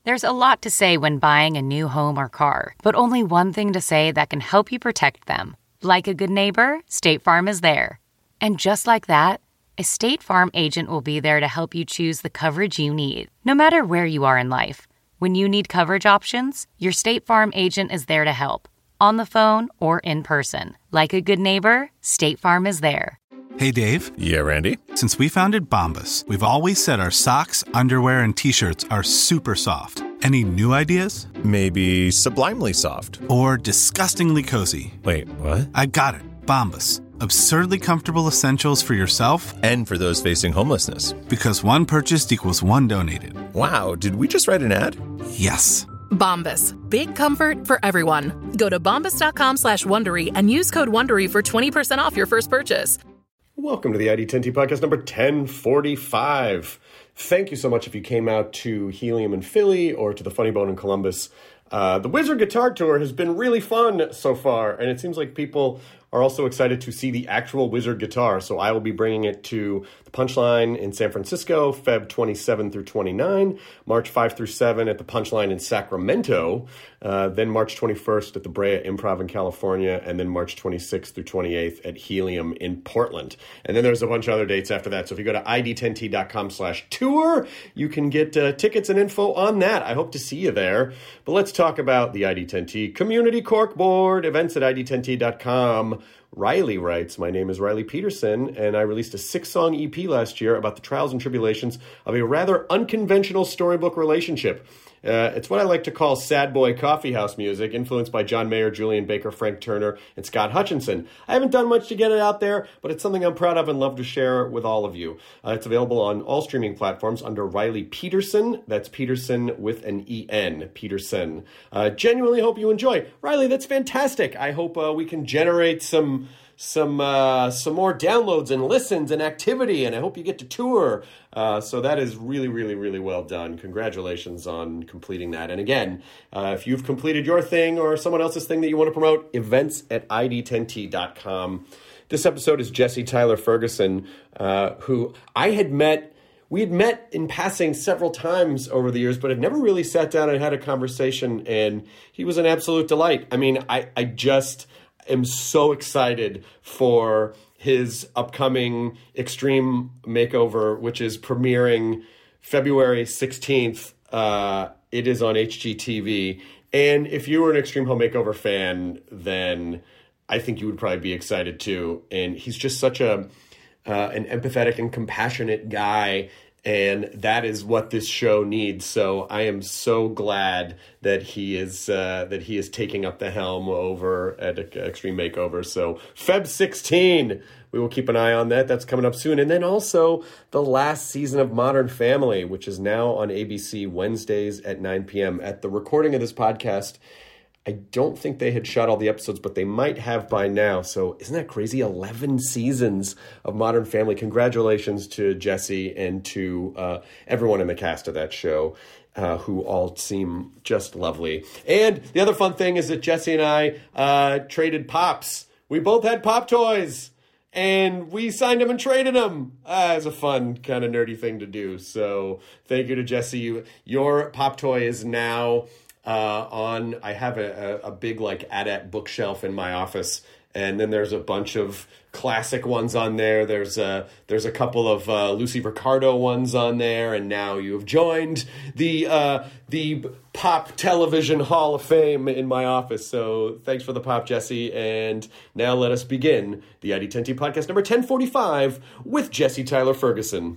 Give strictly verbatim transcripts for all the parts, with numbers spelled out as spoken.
There's a lot to say when buying a new home or car, but only one thing to say that can help you protect them. Like a good neighbor, State Farm is there. And just like that, a State Farm agent will be there to help you choose the coverage you need, no matter where you are in life. When you need coverage options, your State Farm agent is there to help, on the phone or in person. Like a good neighbor, State Farm is there. Hey, Dave. Yeah, Randy. Since we founded Bombas, we've always said our socks, underwear, and T-shirts are super soft. Any new ideas? Maybe sublimely soft. Or disgustingly cozy. Wait, what? I got it. Bombas. Absurdly comfortable essentials for yourself and for those facing homelessness. Because one purchased equals one donated. Wow, did we just write an ad? Yes. Bombas. Big comfort for everyone. Go to bombas.com slash Wondery and use code Wondery for twenty percent off your first purchase. Welcome to the I D ten T podcast number ten forty-five. Thank you so much if you came out to Helium in Philly or to the Funny Bone in Columbus. Uh, the Wizard Guitar Tour has been really fun so far, and it seems like people are also excited to see the actual Wizard guitar. So I will be bringing it to the Punchline in San Francisco, February twenty-seventh through twenty-ninth, March fifth through seventh at the Punchline in Sacramento, uh, then March twenty-first at the Brea Improv in California, and then March twenty-sixth through twenty-eighth at Helium in Portland. And then there's a bunch of other dates after that. So if you go to I D ten T dot com slash tour, you can get uh, tickets and info on that. I hope to see you there. But let's talk about the I D ten T Community Corkboard, events at I D ten T dot com. Riley writes, my name is Riley Peterson, and I released a six-song E P last year about the trials and tribulations of a rather unconventional storybook relationship. Uh, it's what I like to call sad boy coffeehouse music, influenced by John Mayer, Julian Baker, Frank Turner, and Scott Hutchinson. I haven't done much to get it out there, but it's something I'm proud of and love to share with all of you. Uh, it's available on all streaming platforms under Riley Peterson. That's Peterson with an E N, Peterson. Uh, genuinely hope you enjoy. Riley, that's fantastic. I hope uh, we can generate some... some uh, some more downloads and listens and activity, and I hope you get to tour. Uh, so that is really, really, really well done. Congratulations on completing that. And again, uh, if you've completed your thing or someone else's thing that you want to promote, events at I D ten T dot com. This episode is Jesse Tyler Ferguson, uh, who I had met. We had met in passing several times over the years, but had never really sat down and had a conversation, and he was an absolute delight. I mean, I, I just... am so excited for his upcoming Extreme Makeover, which is premiering February sixteenth. Uh, it is on H G T V. And if you were an Extreme Home Makeover fan, then I think you would probably be excited too. And he's just such a uh, an empathetic and compassionate guy. And that is what this show needs. So I am so glad that he is uh, that he is taking up the helm over at Extreme Makeover. So February sixteenth, we will keep an eye on that. That's coming up soon. And then also the last season of Modern Family, which is now on A B C Wednesdays at nine p.m. At the recording of this podcast, I don't think they had shot all the episodes, but they might have by now. So isn't that crazy? eleven seasons of Modern Family. Congratulations to Jesse and to uh, everyone in the cast of that show, uh, who all seem just lovely. And the other fun thing is that Jesse and I uh, traded Pops. We both had Pop toys, and we signed them and traded them. Uh, it's a fun kind of nerdy thing to do. So thank you to Jesse. Your Pop toy is now... Uh, on, I have a, a, a big like AT-AT bookshelf in my office, and then there's a bunch of classic ones on there. There's a there's a couple of uh, Lucy Ricardo ones on there, and now you have joined the uh, the Pop Television Hall of Fame in my office. So thanks for the Pop, Jesse, and now let us begin the I D ten T podcast number ten forty-five with Jesse Tyler Ferguson.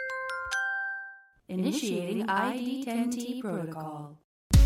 Initiating I D ten T protocol.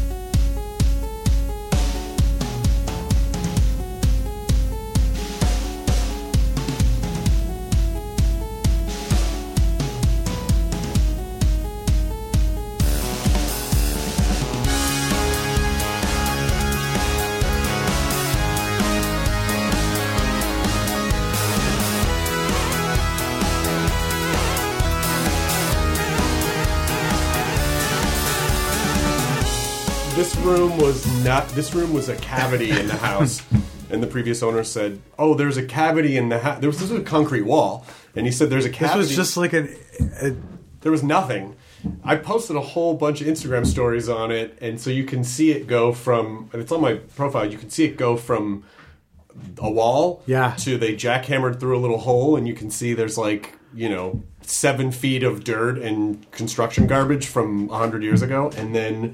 This room was not, this room was a cavity in the house. And the previous owner said, oh, there's a cavity in the house. There was, this was a concrete wall. And he said, there's a cavity. This was just like a, a... There was nothing. I posted a whole bunch of Instagram stories on it, and so you can see it go from, and it's on my profile, you can see it go from a wall yeah. to they jackhammered through a little hole, and you can see there's like, you know, seven feet of dirt and construction garbage from a hundred years ago, and then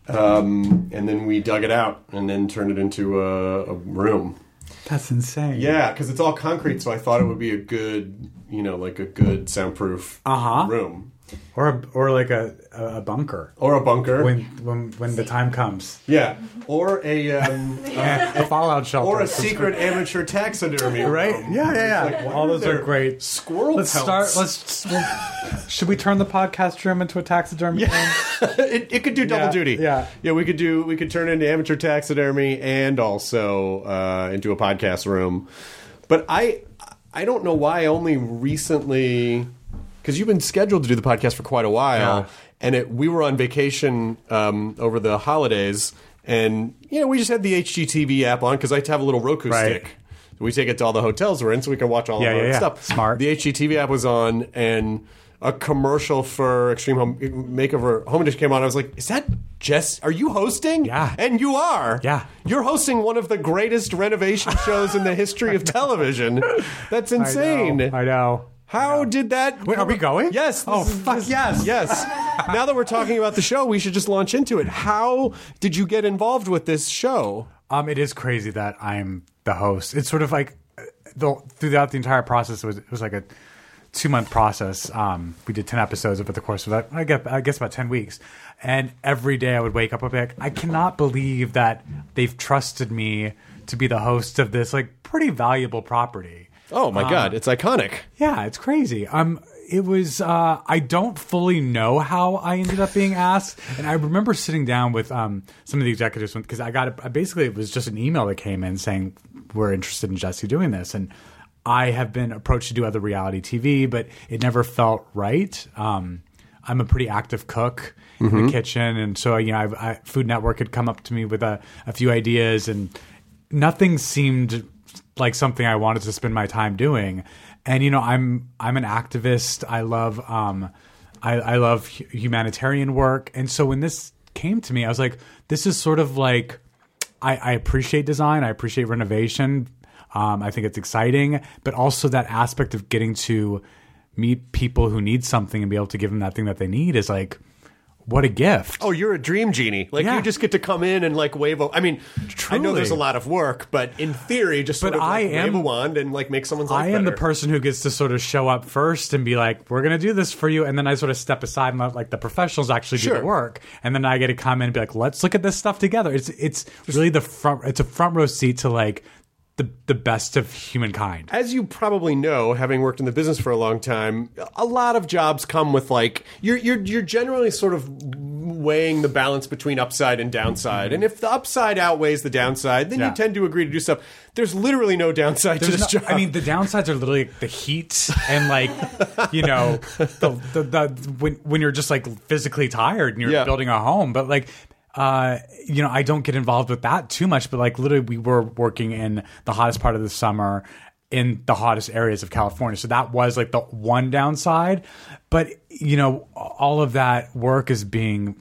um, and then we dug it out and then turned it into a, a room. That's insane. Yeah, because it's all concrete, so I thought it would be a good, you know, like a good soundproof uh-huh. room. Or a, or like a, a bunker. Or a bunker. When when when the time comes. Yeah. Or a, um, a, a fallout shelter. Or a secret amateur taxidermy. Right? Room. Yeah, yeah, yeah. Like, all those are great. Squirrel let's pelts. start. Let's. Well, should we turn the podcast room into a taxidermy yeah. room? it, it could do double yeah, duty. Yeah. Yeah, we could do. We could turn it into amateur taxidermy and also uh, into a podcast room. But I, I don't know why only recently. Because you've been scheduled to do the podcast for quite a while, yeah. and it, we were on vacation um, over the holidays, and you know we just had the H G T V app on because I have a little Roku right. stick. We take it to all the hotels we're in, so we can watch all yeah, of our yeah, yeah. stuff. Smart. The H G T V app was on, and a commercial for Extreme Home Makeover Home Edition came on. I was like, "Is that Jess? Are you hosting?" Yeah, and you are. Yeah, you're hosting one of the greatest renovation shows in the history of television. That's insane. I know. I know. How did that... Wait, are we going? Yes. Oh, is, fuck this, yes. Yes. Now that we're talking about the show, we should just launch into it. How did you get involved with this show? Um, it is crazy that I'm the host. It's sort of like, the, throughout the entire process, it was, it was like a two-month process. Um, we did ten episodes over the course of that, I guess, I guess about ten weeks. And every day I would wake up and be like, I cannot believe that they've trusted me to be the host of this like pretty valuable property. Oh my um, God, it's iconic. Yeah, it's crazy. Um, it was, uh, I don't fully know how I ended up being asked. And I remember sitting down with um, some of the executives because I got, a, basically it was just an email that came in saying, we're interested in Jesse doing this. And I have been approached to do other reality T V, but it never felt right. Um, I'm a pretty active cook mm-hmm. in the kitchen. And so, you know, I, I, Food Network had come up to me with a, a few ideas and nothing seemed like something I wanted to spend my time doing. And, you know, I'm, I'm an activist. I love, um, I, I love humanitarian work. And so when this came to me, I was like, this is sort of like, I, I appreciate design. I appreciate renovation. Um, I think it's exciting, but also that aspect of getting to meet people who need something and be able to give them that thing that they need is like, what a gift. Oh, you're a dream genie. Like, yeah. you just get to come in and, like, wave a... I mean, Truly. I know there's a lot of work, but in theory, just sort but of, like, I am, wave a wand and, like, make someone's life I am better. the person who gets to sort of show up first and be like, we're going to do this for you. And then I sort of step aside and let, like, the professionals actually sure. do the work. And then I get to come in and be like, let's look at this stuff together. It's it's really the front... It's a front row seat to, like... The, the best of humankind. As you probably know, having worked in the business for a long time, a lot of jobs come with like you're you're you're generally sort of weighing the balance between upside and downside. And if the upside outweighs the downside, then yeah. you tend to agree to do stuff. There's literally no downside There's to this no, job. I mean, the downsides are literally the heat and like, you know, the, the, the when when you're just like physically tired and you're yeah. building a home, but like. Uh, you know, I don't get involved with that too much, but like literally we were working in the hottest part of the summer in the hottest areas of California. So that was like the one downside. But, you know, all of that work is being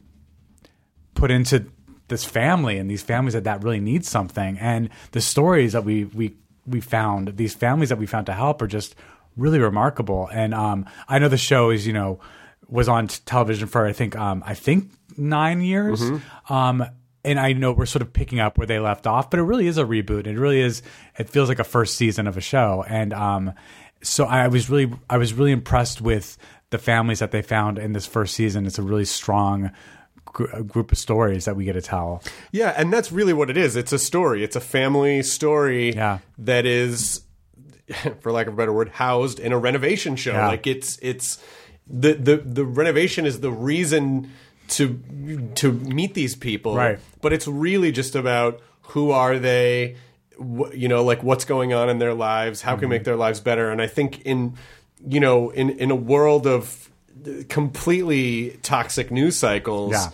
put into this family and these families that, that really need something. And the stories that we, we, we found, these families that we found to help are just really remarkable. And um, I know the show is, you know, was on t- television for, I think, um, I think, nine years. Mm-hmm. Um, and I know we're sort of picking up where they left off, but it really is a reboot. It really is, it feels like a first season of a show. And um, so I was really, I was really impressed with the families that they found in this first season. It's a really strong gr- group of stories that we get to tell. Yeah. And that's really what it is. It's a story. It's a family story yeah. that is, for lack of a better word, housed in a renovation show. Yeah. Like it's, it's the, the, the renovation is the reason to to meet these people, right? But it's really just about who are they, wh- you know, like what's going on in their lives, how mm-hmm. can we make their lives better. And I think in, you know, in in a world of completely toxic news cycles, yeah.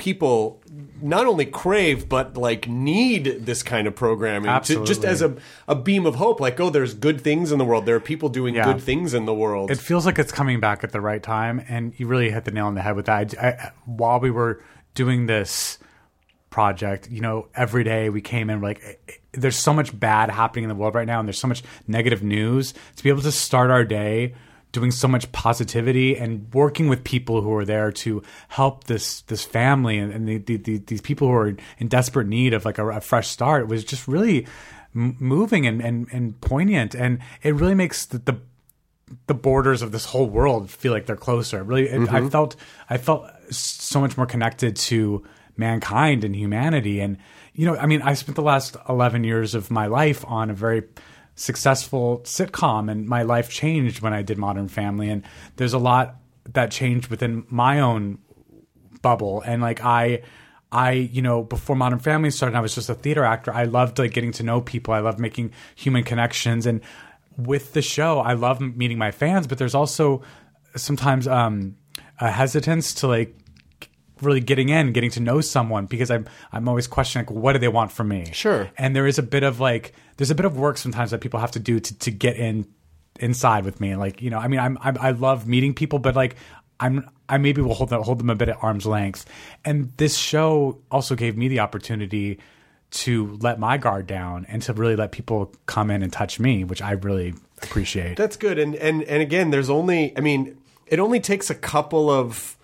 people not only crave but like need this kind of programming to, just as a, a beam of hope. Like, oh, there's good things in the world. There are people doing yeah. good things in the world. It feels like it's coming back at the right time, and you really hit the nail on the head with that. I, I, while we were doing this project, you know, every day we came in like, there's so much bad happening in the world right now, and there's so much negative news. To be able to start our day doing so much positivity and working with people who are there to help this this family and, and the, the, the, these people who are in desperate need of like a, a fresh start was just really m- moving and, and, and poignant, and it really makes the, the the borders of this whole world feel like they're closer. Really, it, mm-hmm. I felt I felt so much more connected to mankind and humanity. And you know, I mean, I spent the last eleven years of my life on a very successful sitcom, and my life changed when I did Modern Family, and there's a lot that changed within my own bubble. And like I I you know, before Modern Family started, I was just a theater actor. I loved like getting to know people. I loved making human connections, and with the show I love meeting my fans, but there's also sometimes um a hesitance to like really getting in, getting to know someone, because I'm I'm always questioning like, what do they want from me? Sure. And there is a bit of like there's a bit of work sometimes that people have to do to, to get in inside with me. Like, you know, I mean, I'm, I'm I love meeting people, but like I'm I maybe will hold them, hold them a bit at arm's length. And this show also gave me the opportunity to let my guard down and to really let people come in and touch me, which I really appreciate. That's good. And and and again, there's only I mean, it only takes a couple of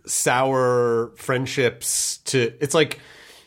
sour friendships to it's like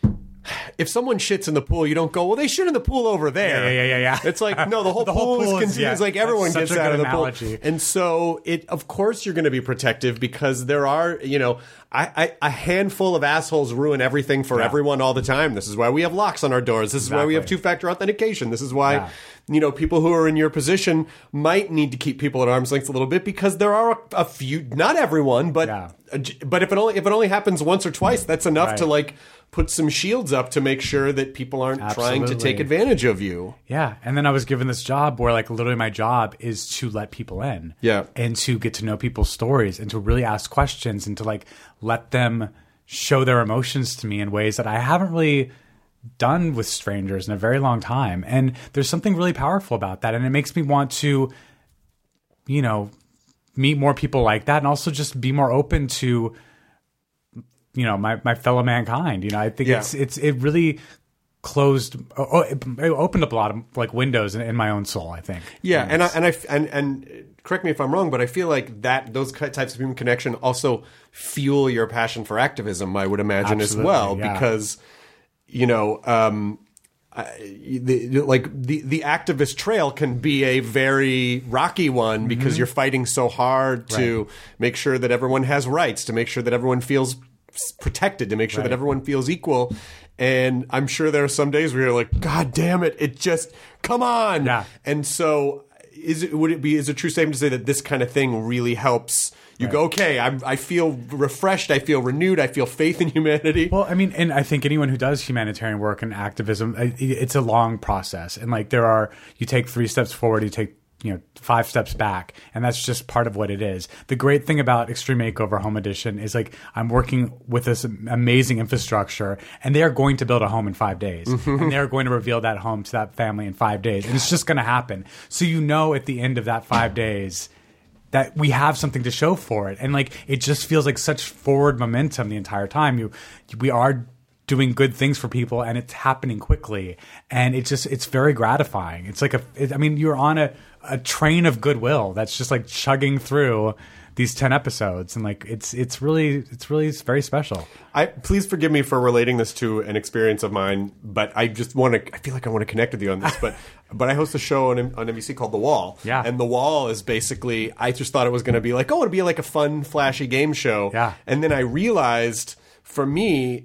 if someone shits in the pool, you don't go, well, they shit in the pool over there. Yeah, yeah, yeah, yeah. It's like, no, the whole, the pool, whole pool is is, continuous. yeah, like everyone gets gets out of the analogy. pool. And so it, of course you're going to be protective, because there are, you know, I, I, a handful of assholes ruin everything for yeah. everyone all the time. This is why we have locks on our doors. This exactly. is why we have two-factor authentication. This is why, yeah. you know, people who are in your position might need to keep people at arm's length a little bit, because there are a, a few, not everyone, but, yeah. but if it only, if it only happens once or twice, that's enough right. to like, put some shields up to make sure that people aren't Absolutely. trying to take advantage of you. Yeah. And then I was given this job where like literally my job is to let people in. Yeah. And to get to know people's stories and to really ask questions and to like let them show their emotions to me in ways that I haven't really done with strangers in a very long time. And there's something really powerful about that. And it makes me want to, you know, meet more people like that, and also just be more open to, you know, my, my fellow mankind. You know, I think yeah. it's it's it really closed, oh, it, it opened up a lot of like windows in, in my own soul, I think. Yeah, and and I, and I and and correct me if I'm wrong, but I feel like that those types of human connection also fuel your passion for activism, I would imagine, Absolutely, as well, yeah. because you know, um, I, the, like the the activist trail can be a very rocky one, because mm-hmm. you're fighting so hard to right. make sure that everyone has rights, to make sure that everyone feels protected, to make sure right. that everyone feels equal. And I'm sure there are some days where you're like, God damn it, it just, come on. Yeah. And so is it, would it be, is it true statement to say that this kind of thing really helps you right. go, okay, I'm, I feel refreshed, I feel renewed, I feel faith in humanity? Well, I mean, and I think anyone who does humanitarian work and activism, it's a long process. And like there are, you take three steps forward, you take you know, five steps back, and that's just part of what it is. The great thing about Extreme Makeover Home Edition is like I'm working with this amazing infrastructure, and they are going to build a home in five days, mm-hmm. and they are going to reveal that home to that family in five days, and it's just going to happen. So you know, at the end of that five days, that we have something to show for it, and like it just feels like such forward momentum the entire time. You, we are doing good things for people, and it's happening quickly, and it just it's very gratifying. It's like a, it, I mean, you're on a a train of goodwill that's just like chugging through these ten episodes, and like it's it's really it's really very special. I please forgive me for relating this to an experience of mine, but I just want to I feel like I want to connect with you on this. but but I host a show on on N B C called The Wall. Yeah. And The Wall is basically, I just thought it was going to be like, oh, it'd be like a fun, flashy game show. Yeah. And then I realized, for me,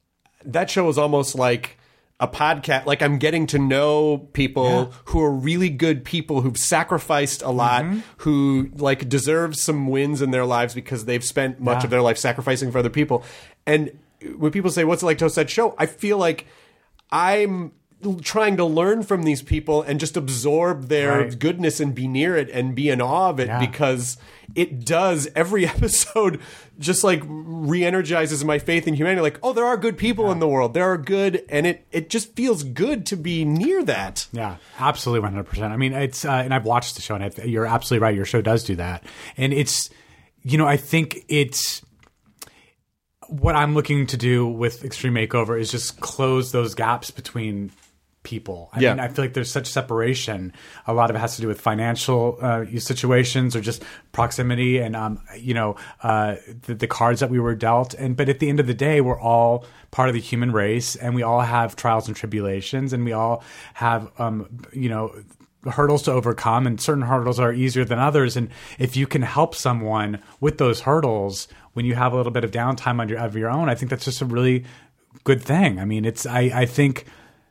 that show is almost like a podcast. Like I'm getting to know people yeah. who are really good people who've sacrificed a lot, mm-hmm. who like deserve some wins in their lives because they've spent much yeah. of their life sacrificing for other people. And when people say, what's it like to host that show? I feel like I'm trying to learn from these people and just absorb their Right. goodness and be near it and be in awe of it Yeah. because it does every episode just like re-energizes my faith in humanity. Like, oh, there are good people yeah. in the world. There are good, and it it just feels good to be near that. Yeah, absolutely, one hundred percent. I mean, it's uh, and I've watched the show, and I've, you're absolutely right. Your show does do that, and it's, you know, I think it's. What I'm looking to do with Extreme Makeover is just close those gaps between people. I yeah. mean, I feel like there's such separation. A lot of it has to do with financial uh, situations or just proximity and, um, you know, uh, the, the cards that we were dealt. And but at the end of the day, we're all part of the human race, and we all have trials and tribulations, and we all have, um, you know, hurdles to overcome, and certain hurdles are easier than others. And if you can help someone with those hurdles when you have a little bit of downtime on your, of your own, I think that's just a really good thing. I mean, it's, I, I think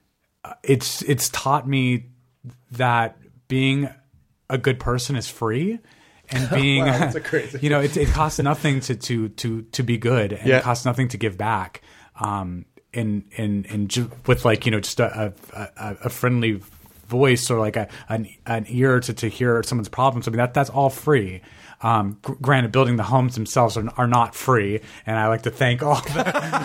it's, it's taught me that being a good person is free, and being, wow, that's a crazy. you know, it, it costs nothing to, to, to, to be good, and yeah. it costs nothing to give back. Um, and, and, and ju- with like, you know, just a, a, a friendly voice or like a, an, an ear to, to hear someone's problems. I mean, that, that's all free. Um, gr- granted, building the homes themselves are, are not free, and I like to thank all the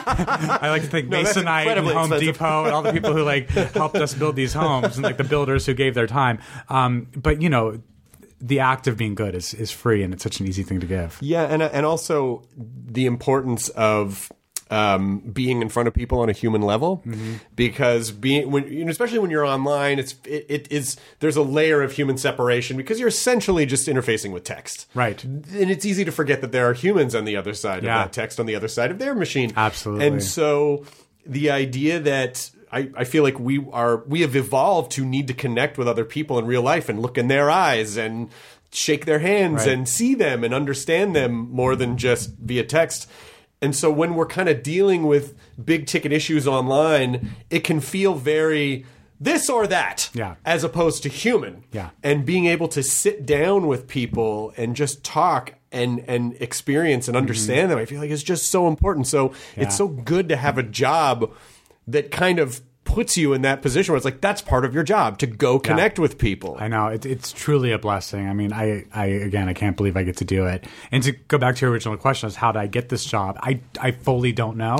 I like to thank no, Masonite and Home expensive. Depot and all the people who like helped us build these homes, and like the builders who gave their time. Um, but you know, the act of being good is, is free, and it's such an easy thing to give. Yeah, and and also the importance of um, being in front of people on a human level, mm-hmm. because being when you know, especially when you're online, it's it, it is there's a layer of human separation because you're essentially just interfacing with text, right? And it's easy to forget that there are humans on the other side yeah. of that text, on the other side of their machine, absolutely. And so the idea that I, I feel like we are we have evolved to need to connect with other people in real life and look in their eyes and shake their hands right. and see them and understand them more than just via text. And so when we're kind of dealing with big ticket issues online, it can feel very this or that, yeah. as opposed to human. Yeah. And being able to sit down with people and just talk and, and experience and understand mm-hmm. them, I feel like is just so important. So yeah. it's so good to have a job that kind of puts you in that position where it's like that's part of your job, to go connect yeah. with people. I know it, it's truly a blessing. I mean, I, I again, I can't believe I get to do it. And to go back to your original question, is how did I get this job? I, I fully don't know.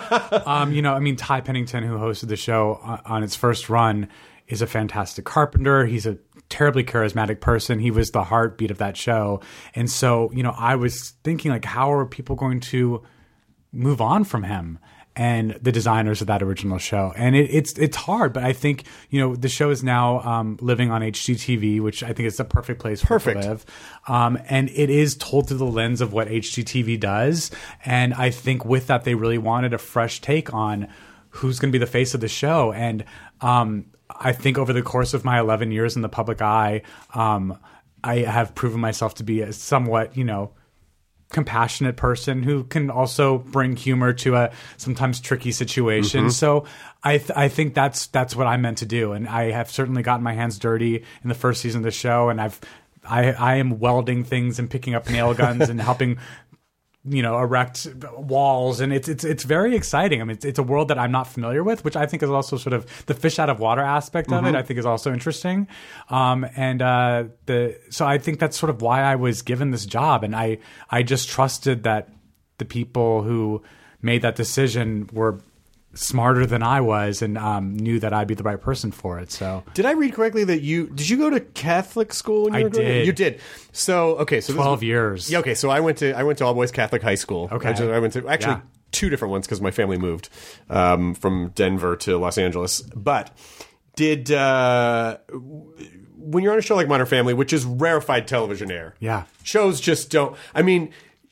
um, you know, I mean, Ty Pennington, who hosted the show on, on its first run, is a fantastic carpenter. He's a terribly charismatic person. He was the heartbeat of that show. And so, you know, I was thinking, like, how are people going to move on from him and the designers of that original show? And it, it's it's hard, but I think, you know, the show is now um, living on H G T V, which I think is the perfect place for Perfect. it to live. Um, and it is told through the lens of what H G T V does. And I think with that, they really wanted a fresh take on who's going to be the face of the show. And um, I think over the course of my eleven years in the public eye, um, I have proven myself to be a somewhat, you know, compassionate person who can also bring humor to a sometimes tricky situation. Mm-hmm. So I th- I think that's that's what I meant to do, and I have certainly gotten my hands dirty in the first season of the show, and I've I I am welding things and picking up nail guns and helping, you know, erect walls, and it's it's it's very exciting. I mean, it's, it's a world that I'm not familiar with, which I think is also sort of the fish out of water aspect of mm-hmm. it. I think is also interesting, um, and uh, the so I think that's sort of why I was given this job, and I I just trusted that the people who made that decision were smarter than I was and um, knew that I'd be the right person for it. So did I read correctly that you did you go to Catholic school? When you I were growing up? did. You did. So okay, so twelve this, years. Yeah. Okay. So I went to I went to all boys Catholic high school. Okay. I, just, I went to actually Yeah. two different ones because my family moved um, from Denver to Los Angeles. But did uh, when you're on a show like Modern Family, which is rarefied television air, Yeah. shows just don't. I mean,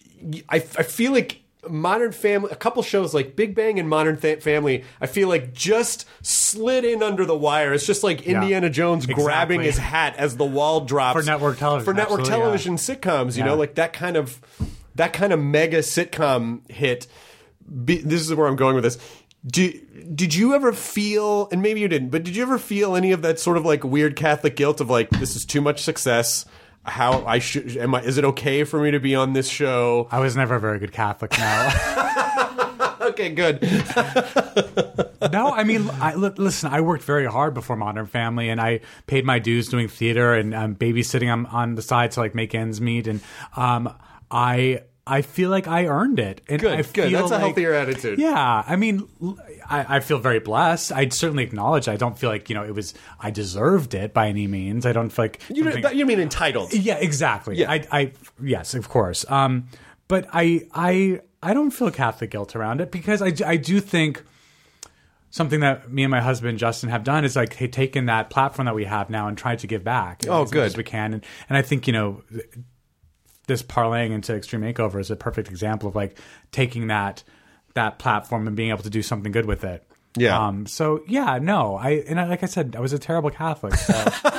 I I feel like Modern Family, a couple shows like Big Bang and Modern Th- Family, I feel like just slid in under the wire. It's just like Yeah. Indiana Jones Exactly. grabbing his hat as the wall drops For network television, For network absolutely, television sitcoms, you Yeah. know, like that kind of that kind of mega sitcom hit. Be, this is where I'm going with this. Did, did you ever feel, and maybe you didn't, but did you ever feel any of that sort of like weird Catholic guilt of like, this is too much success? How I should, am I, is it okay for me to be on this show? I was never a very good Catholic now. Okay, good. No, I mean, I, li- listen, I worked very hard before Modern Family, and I paid my dues doing theater and um, babysitting on, on the side to like make ends meet. And um, I I feel like I earned it. And Good, I good. feel That's a like, healthier attitude. Yeah, I mean, I, I feel very blessed. I certainly acknowledge I don't feel like, you know, it was, I deserved it by any means. I don't feel like... You, something- you mean entitled? Yeah, exactly. Yeah. I, I, yes, of course. Um, but I, I, I don't feel Catholic guilt around it because I, I do think something that me and my husband Justin have done is like hey, taken that platform that we have now and tried to give back. Oh, as good. much as we can. And, and I think, you know, this parlaying into Extreme Makeover is a perfect example of like taking that that platform and being able to do something good with it. Yeah. Um, so yeah, no, I and I, like I said, I was a terrible Catholic, so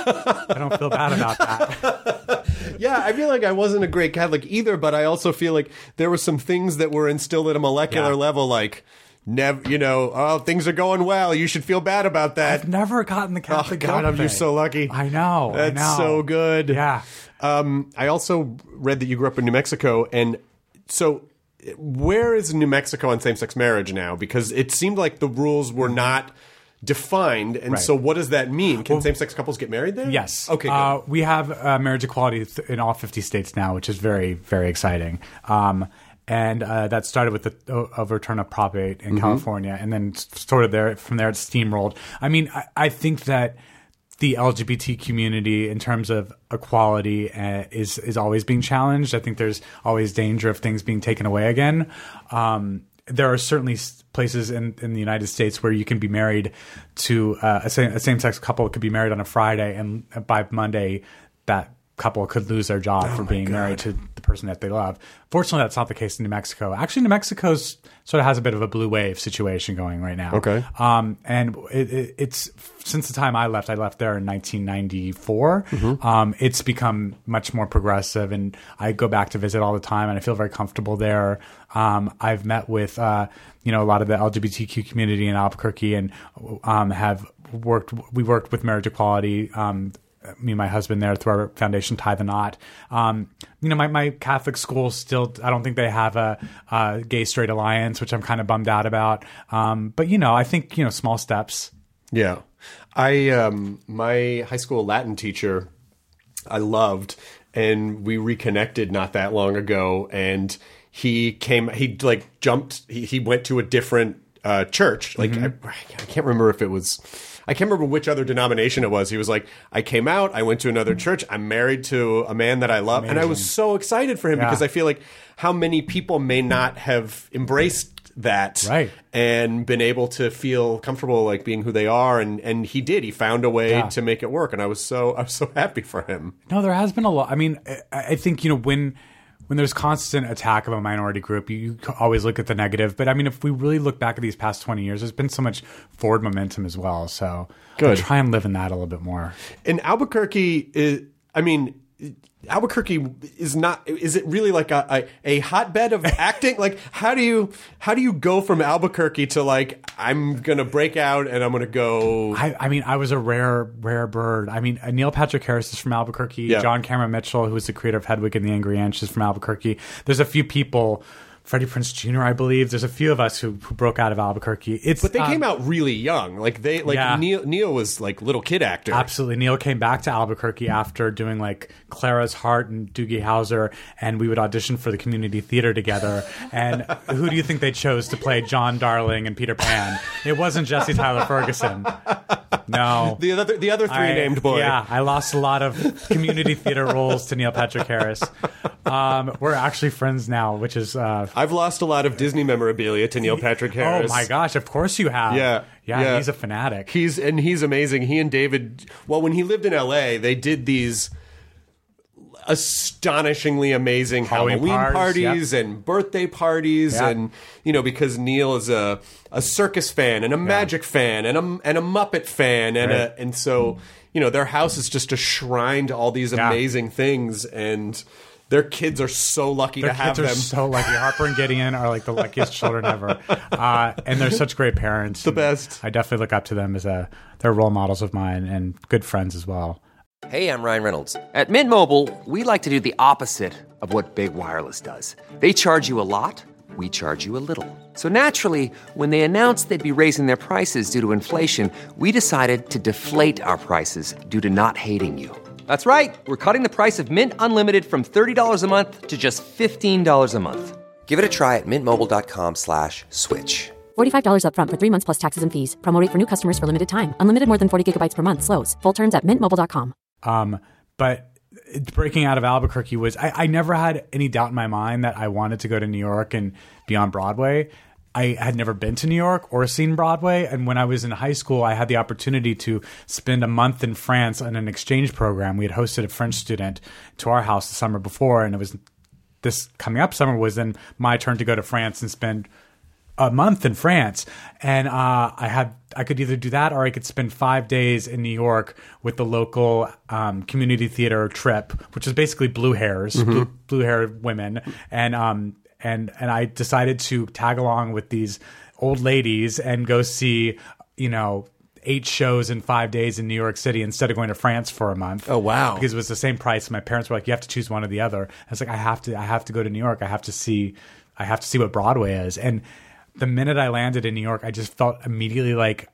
I don't feel bad about that. Yeah, I feel like I wasn't a great Catholic either, but I also feel like there were some things that were instilled at a molecular Yeah. level, like never, you know, oh, things are going well. You should feel bad about that. I've never gotten the Catholic Oh, God, guilt I'm you're thing. so lucky. I know. I That's know. so good. Yeah. Um, I also read that you grew up in New Mexico, and so where is New Mexico on same-sex marriage now? Because it seemed like the rules were not defined, and Right. so what does that mean? Can same-sex couples get married there? Yes. Okay, good. Uh, we have uh, marriage equality th- in all fifty states now, which is very, very exciting. Um, and uh, that started with the o- overturn of Prop eight in Mm-hmm. California, and then s- sort of there from there it steamrolled. I mean, I, I think that the L G B T community, in terms of equality, uh, is is always being challenged. I think there's always danger of things being taken away again. Um, there are certainly s- places in, in the United States where you can be married to uh, a, same, a same-sex couple could be married on a Friday, and by Monday that couple could lose their job for being married to the person that they love. Fortunately, that's not the case in New Mexico. Actually, New Mexico's sort of has a bit of a blue wave situation going right now. Okay. Um, and it, it, it's since the time I left, I left there in nineteen ninety-four. Mm-hmm. Um, it's become much more progressive, and I go back to visit all the time, and I feel very comfortable there. Um, I've met with uh, you know a lot of the L G B T Q community in Albuquerque, and um, have worked. We worked with marriage equality. Um, me and my husband there through our foundation, Tie the Knot. Um, you know, my, my Catholic school still, I don't think they have a, a gay straight alliance, which I'm kind of bummed out about. Um, but, you know, I think, you know, small steps. Yeah. I, um, my high school Latin teacher, I loved, and we reconnected not that long ago, and he came, he like jumped, he, he went to a different uh, church. Like, mm-hmm. I, I can't remember if it was, I can't remember which other denomination it was. He was like, I came out, I went to another church, I'm married to a man that I love. Amazing. And I was so excited for him yeah. because I feel like how many people may not have embraced that right. and been able to feel comfortable like being who they are. And, and he did. He found a way yeah. to make it work. And I was so I was so happy for him. No, there has been a lot. I mean, I, I think, you know, when when there's constant attack of a minority group, you, you always look at the negative. But I mean, if we really look back at these past twenty years, there's been so much forward momentum as well. So Good. I'll try and live in that a little bit more. In Albuquerque, is, I mean, Albuquerque is not, is it really like a, a, a hotbed of acting? Like, how do you, how do you go from Albuquerque to like, I'm going to break out and I'm going to go. I, I mean, I was a rare, rare bird. I mean, Neil Patrick Harris is from Albuquerque. Yeah. John Cameron Mitchell, who is the creator of Hedwig and the Angry Inch, is from Albuquerque. There's a few people, Freddie Prinze Junior, I believe. There's a few of us who, who broke out of Albuquerque. It's But they um, came out really young. Like they, like yeah. Neil, Neil was like little kid actor. Absolutely. Neil came back to Albuquerque after doing like Clara's Heart and Doogie Howser, and we would audition for the community theater together. And who do you think they chose to play John Darling and Peter Pan? It wasn't Jesse Tyler Ferguson. No. The other, the other three I, named boy. Yeah, I lost a lot of community theater roles to Neil Patrick Harris. Um, we're actually friends now, which is... Uh, I've lost a lot of Disney memorabilia to Neil Patrick Harris. Oh my gosh, of course you have. Yeah. Yeah, yeah. he's a fanatic. He's and he's amazing. He and David, well, when he lived in L A, they did these astonishingly amazing Halloween, Halloween parties yep. and birthday parties, yep. and you know, because Neil is a a circus fan and a magic yeah. fan and a and a Muppet fan and right. a and so you know, their house is just a shrine to all these yeah. amazing things, and their kids are so lucky Their to have kids are them. so lucky. Harper and Gideon are like the luckiest children ever, uh, and they're such great parents. The and best. I definitely look up to them as a they're role models of mine and good friends as well. Hey, I'm Ryan Reynolds. At Mint Mobile, we like to do the opposite of what Big Wireless does. They charge you a lot. we charge you a little. So naturally, when they announced they'd be raising their prices due to inflation, we decided to deflate our prices due to not hating you. That's right. We're cutting the price of Mint Unlimited from thirty dollars a month to just fifteen dollars a month. Give it a try at mintmobile.com slash switch. forty-five dollars up front for three months plus taxes and fees. Promo rate for new customers for limited time. Unlimited more than forty gigabytes per month. Slows full terms at mint mobile dot com. Um, but breaking out of Albuquerque was, I, I never had any doubt in my mind that I wanted to go to New York and be on Broadway. I had never been to New York or seen Broadway. And when I was in high school, I had the opportunity to spend a month in France on an exchange program. We had hosted a French student to our house the summer before. And it was this coming up summer was then my turn to go to France and spend a month in France. And uh, I had I could either do that or I could spend five days in New York with the local um, community theater trip, which is basically blue hairs, mm-hmm. blue, blue haired women. And um and and I decided to tag along with these old ladies and go see, you know, eight shows in five days in New York City instead of going to France for a month. Oh, wow. Because it was the same price. My parents were like, you have to choose one or the other. I was like, I have to I have to go to New York. I have to see I have to see what Broadway is. And the minute I landed in New York, I just felt immediately like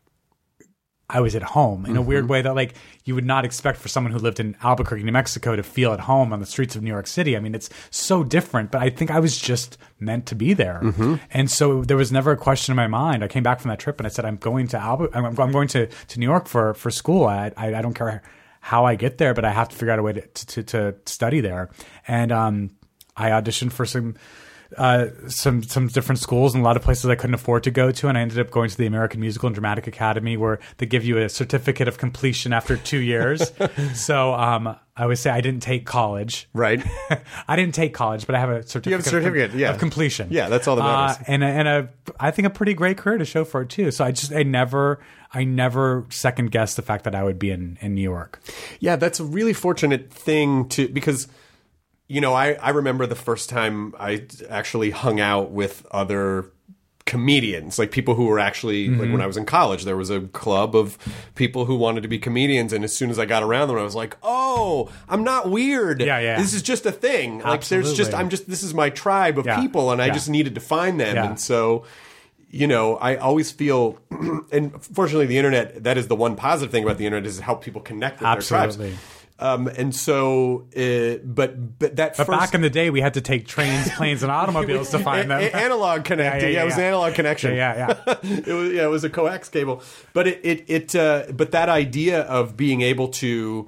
I was at home in a mm-hmm. weird way that like you would not expect for someone who lived in Albuquerque, New Mexico to feel at home on the streets of New York City. I mean, it's so different, but I think I was just meant to be there. Mm-hmm. And so there was never a question in my mind. I came back from that trip and I said, I'm going to Albu- I'm, I'm going to, to New York for, for school. I, I, I don't care how I get there, but I have to figure out a way to, to, to study there. And um, I auditioned for some Uh, some some different schools and a lot of places I couldn't afford to go to, and I ended up going to the American Musical and Dramatic Academy, where they give you a certificate of completion after two years. So um, I would say I didn't take college. Right. I didn't take college, but I have a certificate, you have a certificate of, com- yeah. of completion. Yeah, that's all that matters. Uh, and a, and a, I think a pretty great career to show for it too. So I just I never I never second guessed the fact that I would be in, in New York. Yeah, that's a really fortunate thing to because. You know, I, I remember the first time I actually hung out with other comedians, like people who were actually, mm-hmm. like when I was in college, there was a club of people who wanted to be comedians. And as soon as I got around them, I was like, oh, I'm not weird. Yeah, yeah. This is just a thing. Absolutely. Like there's just, I'm just, this is my tribe of yeah. people and I yeah. just needed to find them. Yeah. And so, you know, I always feel, and fortunately the internet, that is the one positive thing about the internet is to help people connect with Absolutely. their tribes. Um, and so, uh, but but that but first, back in the day, we had to take trains, planes, and automobiles to find them. A- analog connecting, yeah, yeah, yeah, yeah, it was an analog connection. Yeah, yeah, yeah. it was yeah, it was a coax cable. But it it, it uh, but that idea of being able to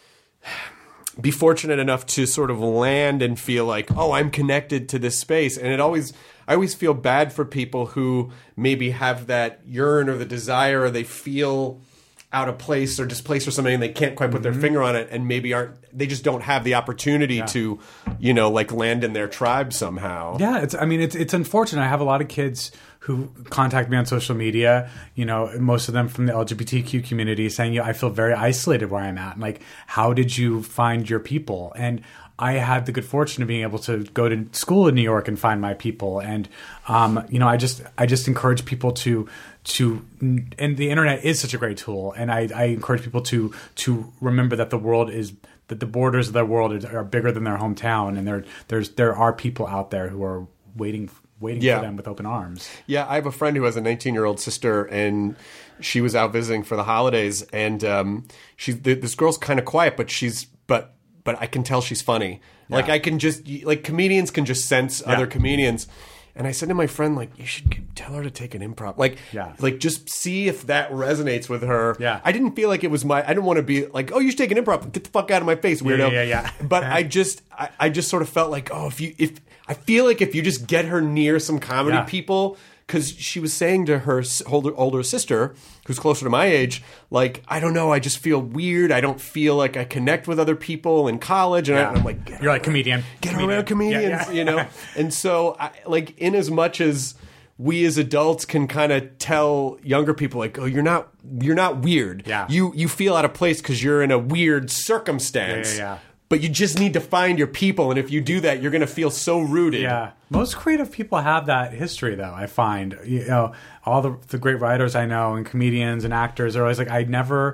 be fortunate enough to sort of land and feel like, oh, I'm connected to this space, and it always. I always feel bad for people who maybe have that yearn or the desire, or they feel out of place or displaced or something and they can't quite put mm-hmm. their finger on it and maybe aren't they just don't have the opportunity yeah. to, you know, like land in their tribe somehow. Yeah, it's I mean it's it's unfortunate. I have a lot of kids who contact me on social media, you know, most of them from the L G B T Q community saying, "Yeah, I feel very isolated where I'm at." And like, how did you find your people? And I had the good fortune of being able to go to school in New York and find my people. And, um, you know, I just I just encourage people to to and the internet is such a great tool. And I, I encourage people to to remember that the world is that the borders of their world are bigger than their hometown. And there there's there are people out there who are waiting waiting yeah. for them with open arms. Yeah, I have a friend who has a nineteen-year-old sister, and she was out visiting for the holidays. And um, she's this girl's kind of quiet, but she's but. But I can tell she's funny. Yeah. Like I can just like comedians can just sense yeah. other comedians. And I said to my friend, like, you should tell her to take an improv. Like, yeah. like just see if that resonates with her. Yeah. I didn't feel like it was my. I didn't want to be like, oh, you should take an improv. Get the fuck out of my face, weirdo. Yeah, yeah, yeah. But I just, I, I just sort of felt like, oh, if you, if I feel like if you just get her near some comedy yeah. people. Because she was saying to her older, older sister, who's closer to my age, like, I don't know, I just feel weird. I don't feel like I connect with other people in college. And, yeah. I, and I'm like, get you're like comedian. Get comedian. around comedians, yeah, yeah. you know? And so, I, like, in as much as we as adults can kind of tell younger people, like, oh, you're not you're not weird. Yeah. You, you feel out of place because you're in a weird circumstance. Yeah, yeah, yeah. But you just need to find your people, and if you do that, you're going to feel so rooted. Yeah, most creative people have that history, though. I find, you know, all the the great writers I know and comedians and actors are always like, I never,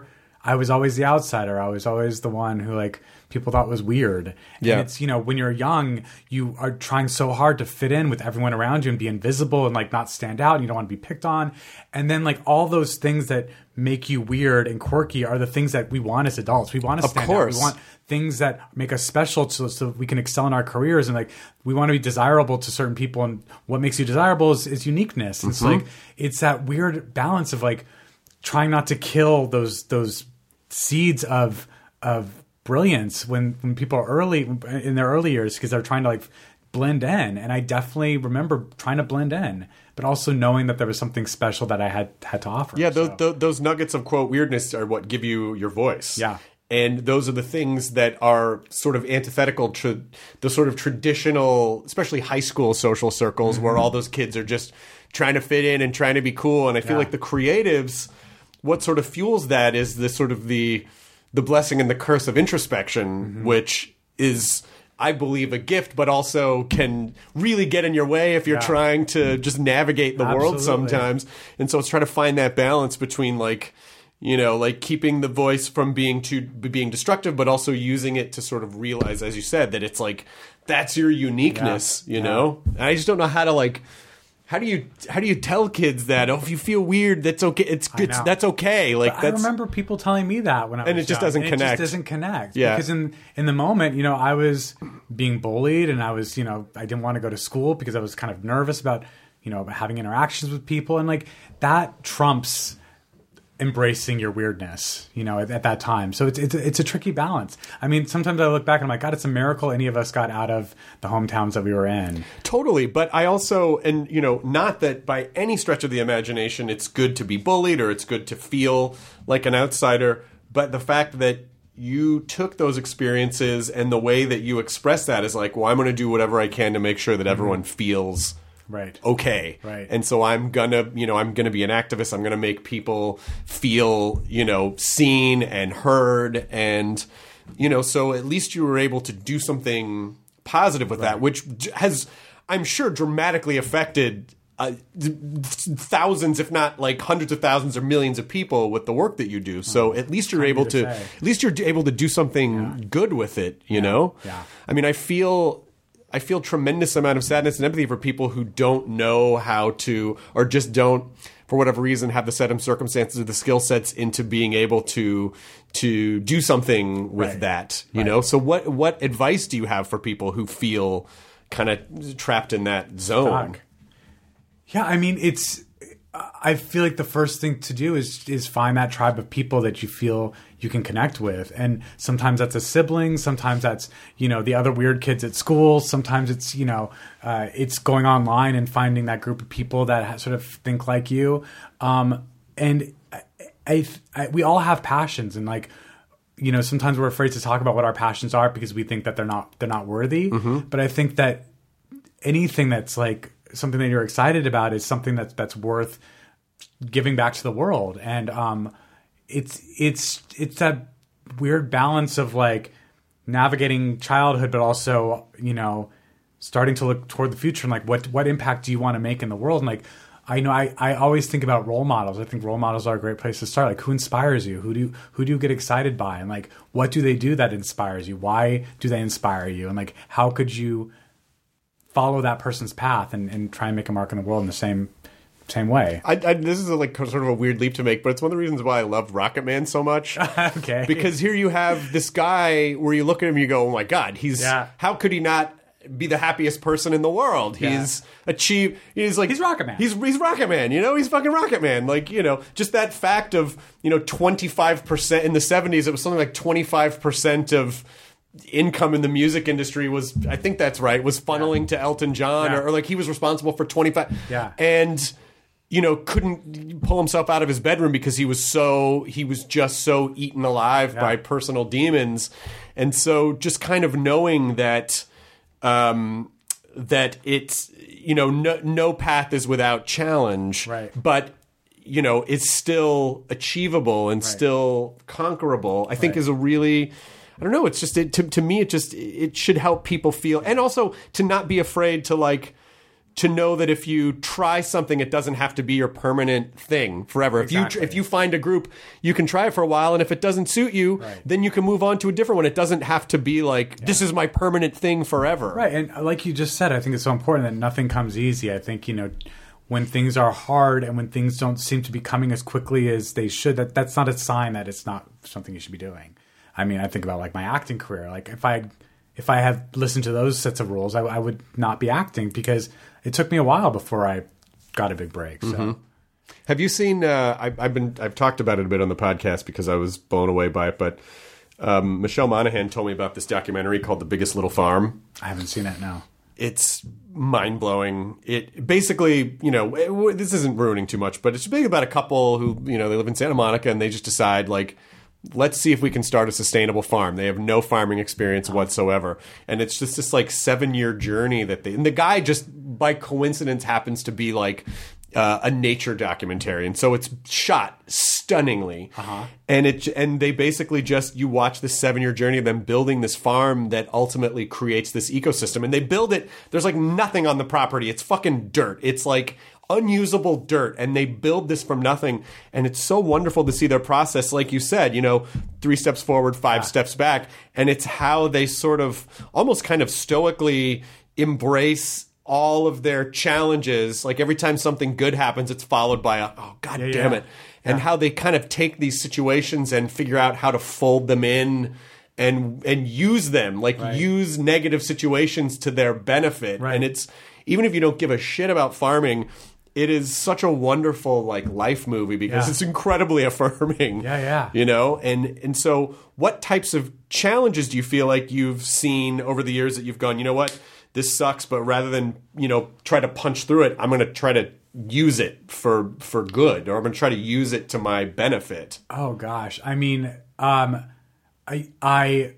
I was always the outsider. I was always the one who like people thought was weird. And Yeah. it's, you know, when you're young, you are trying so hard to fit in with everyone around you and be invisible and like not stand out. And you don't want to be picked on. And then like all those things that make you weird and quirky are the things that we want as adults. We want to Of stand course. out. We want things that make us special so, so we can excel in our careers. And like, we want to be desirable to certain people. And what makes you desirable is, is uniqueness. It's Mm-hmm. like, it's that weird balance of like trying not to kill those, those seeds of, of brilliance when, when people are early in their early years, because they're trying to like blend in. And I definitely remember trying to blend in, but also knowing that there was something special that I had, had to offer. Yeah, those, So, those those nuggets of quote weirdness are what give you your voice. Yeah. And those are the things that are sort of antithetical to the sort of traditional, especially high school social circles, Mm-hmm. where all those kids are just trying to fit in and trying to be cool. And I feel Yeah. like the creatives, what sort of fuels that is the sort of the the blessing and the curse of introspection, Mm-hmm. which is, I believe, a gift, but also can really get in your way if you're Yeah. trying to just navigate the world Absolutely. sometimes. And so it's trying to find that balance between like, you know, like keeping the voice from being too being destructive, but also using it to sort of realize, as you said, that it's like that's your uniqueness, Yeah. you know? And I just don't know how to like how do you how do you tell kids that, oh, if you feel weird, that's okay. It's I it's know. that's okay. Like But that's I remember people telling me that when I was And it just young, doesn't and connect. It just doesn't connect. Yeah. Because in in the moment, you know, I was being bullied, and I was, you know, I didn't want to go to school because I was kind of nervous about, you know, having interactions with people, and like that trumps embracing your weirdness, you know, at, at that time. So it's it's a, it's a tricky balance. I mean, sometimes I look back and I'm like, God, it's a miracle any of us got out of the hometowns that we were in. Totally, but I also, and you know, not that by any stretch of the imagination it's good to be bullied or it's good to feel like an outsider, but the fact that you took those experiences and the way that you express that is like, well, I'm going to do whatever I can to make sure that everyone feels Right. okay. Right. And so I'm gonna, you know, I'm gonna be an activist. I'm gonna make people feel, you know, seen and heard, and you know, so at least you were able to do something positive with that, which has, I'm sure, dramatically affected uh, thousands, if not like hundreds of thousands or millions of people with the work that you do. So at least you're able to to, say. at least you're able to do something good with it. You know. Yeah. I mean, I feel. I feel tremendous amount of sadness and empathy for people who don't know how to, or just don't, for whatever reason, have the set of circumstances or the skill sets into being able to to do something with Right. that. You Right. know, so what what advice do you have for people who feel kind of trapped in that zone? Fuck. Yeah, I mean, it's. I feel like the first thing to do is is find that tribe of people that you feel you can connect with, and sometimes that's a sibling, sometimes that's, you know, the other weird kids at school, sometimes it's, you know, uh, it's going online and finding that group of people that ha- sort of think like you, um, and I, I, I, we all have passions, and like, you know, sometimes we're afraid to talk about what our passions are because we think that they're not they're not worthy, but I think that anything that's like something that you're excited about is something that's that's worth giving back to the world. And um it's it's it's that weird balance of like navigating childhood, but also, you know, starting to look toward the future and like what what impact do you want to make in the world. And like, I know I, I always think about role models. I think role models are a great place to start. Like, who inspires you? Who do you, who do you get excited by? And like, what do they do that inspires you? Why do they inspire you? And like, how could you follow that person's path and, and try and make a mark in the world in the same same way? I, I, this is a, like sort of a weird leap to make, but it's one of the reasons why I love Rocket Man so much. Okay. Because here you have this guy where you look at him and you go, oh my God, he's Yeah. how could he not be the happiest person in the world? Yeah. He's achieved, he's like, He's Rocket Man. He's, he's Rocket Man, you know, he's fucking Rocket Man. Like, you know, just that fact of, you know, twenty-five percent in the seventies, it was something like twenty-five percent of income in the music industry was, I think that's right, was funneling to Elton John, Yeah. or, or like he was responsible for twenty-five. Yeah. And, you know, couldn't pull himself out of his bedroom because he was so, he was just so eaten alive Yeah. by personal demons. And so just kind of knowing that, um, that it's, you know, no, no path is without challenge, Right. but, you know, it's still achievable and still conquerable, I think Right. is a really, I don't know, it's just, it, to, to me, it just, it should help people feel, and also to not be afraid to like, to know that if you try something, it doesn't have to be your permanent thing forever. Exactly. If you if you find a group, you can try it for a while, and if it doesn't suit you, right. then you can move on to a different one. It doesn't have to be like, yeah. this is my permanent thing forever. Right, and like you just said, I think it's so important that nothing comes easy. I think, you know, when things are hard and when things don't seem to be coming as quickly as they should, that that's not a sign that it's not something you should be doing. I mean, I think about like my acting career. Like if I if I had listened to those sets of rules, I, I would not be acting because it took me a while before I got a big break. So. Mm-hmm. Have you seen? Uh, I've, I've been I've talked about it a bit on the podcast because I was blown away by it. But um, Michelle Monaghan told me about this documentary called The Biggest Little Farm. I haven't seen it. No. It's mind blowing. It basically, you know, it, this isn't ruining too much, but it's big about a couple who, you know, they live in Santa Monica and they just decide like, let's see if we can start a sustainable farm. They have no farming experience whatsoever. And it's just this like seven year journey that they, and the guy just by coincidence happens to be like uh, a nature documentary. And so it's shot stunningly. Uh-huh. And it, and they basically just, you watch this seven year journey of them building this farm that ultimately creates this ecosystem. And they build it, there's like nothing on the property. It's fucking dirt. It's like unusable dirt, and they build this from nothing, and it's so wonderful to see their process. Like you said, you know, three steps forward, five yeah. steps back, and it's how they sort of almost kind of stoically embrace all of their challenges. Like every time something good happens, it's followed by a, oh god yeah, damn yeah. it, and yeah. how they kind of take these situations and figure out how to fold them in and and use them, like right. use negative situations to their benefit. Right. And it's, even if you don't give a shit about farming, it is such a wonderful like life movie because yeah. it's incredibly affirming. Yeah, yeah. You know, and and so what types of challenges do you feel like you've seen over the years that you've gone, you know what, this sucks, but rather than, you know, try to punch through it, I'm going to try to use it for for good, or I'm going to try to use it to my benefit? Oh gosh, I mean, um, I I.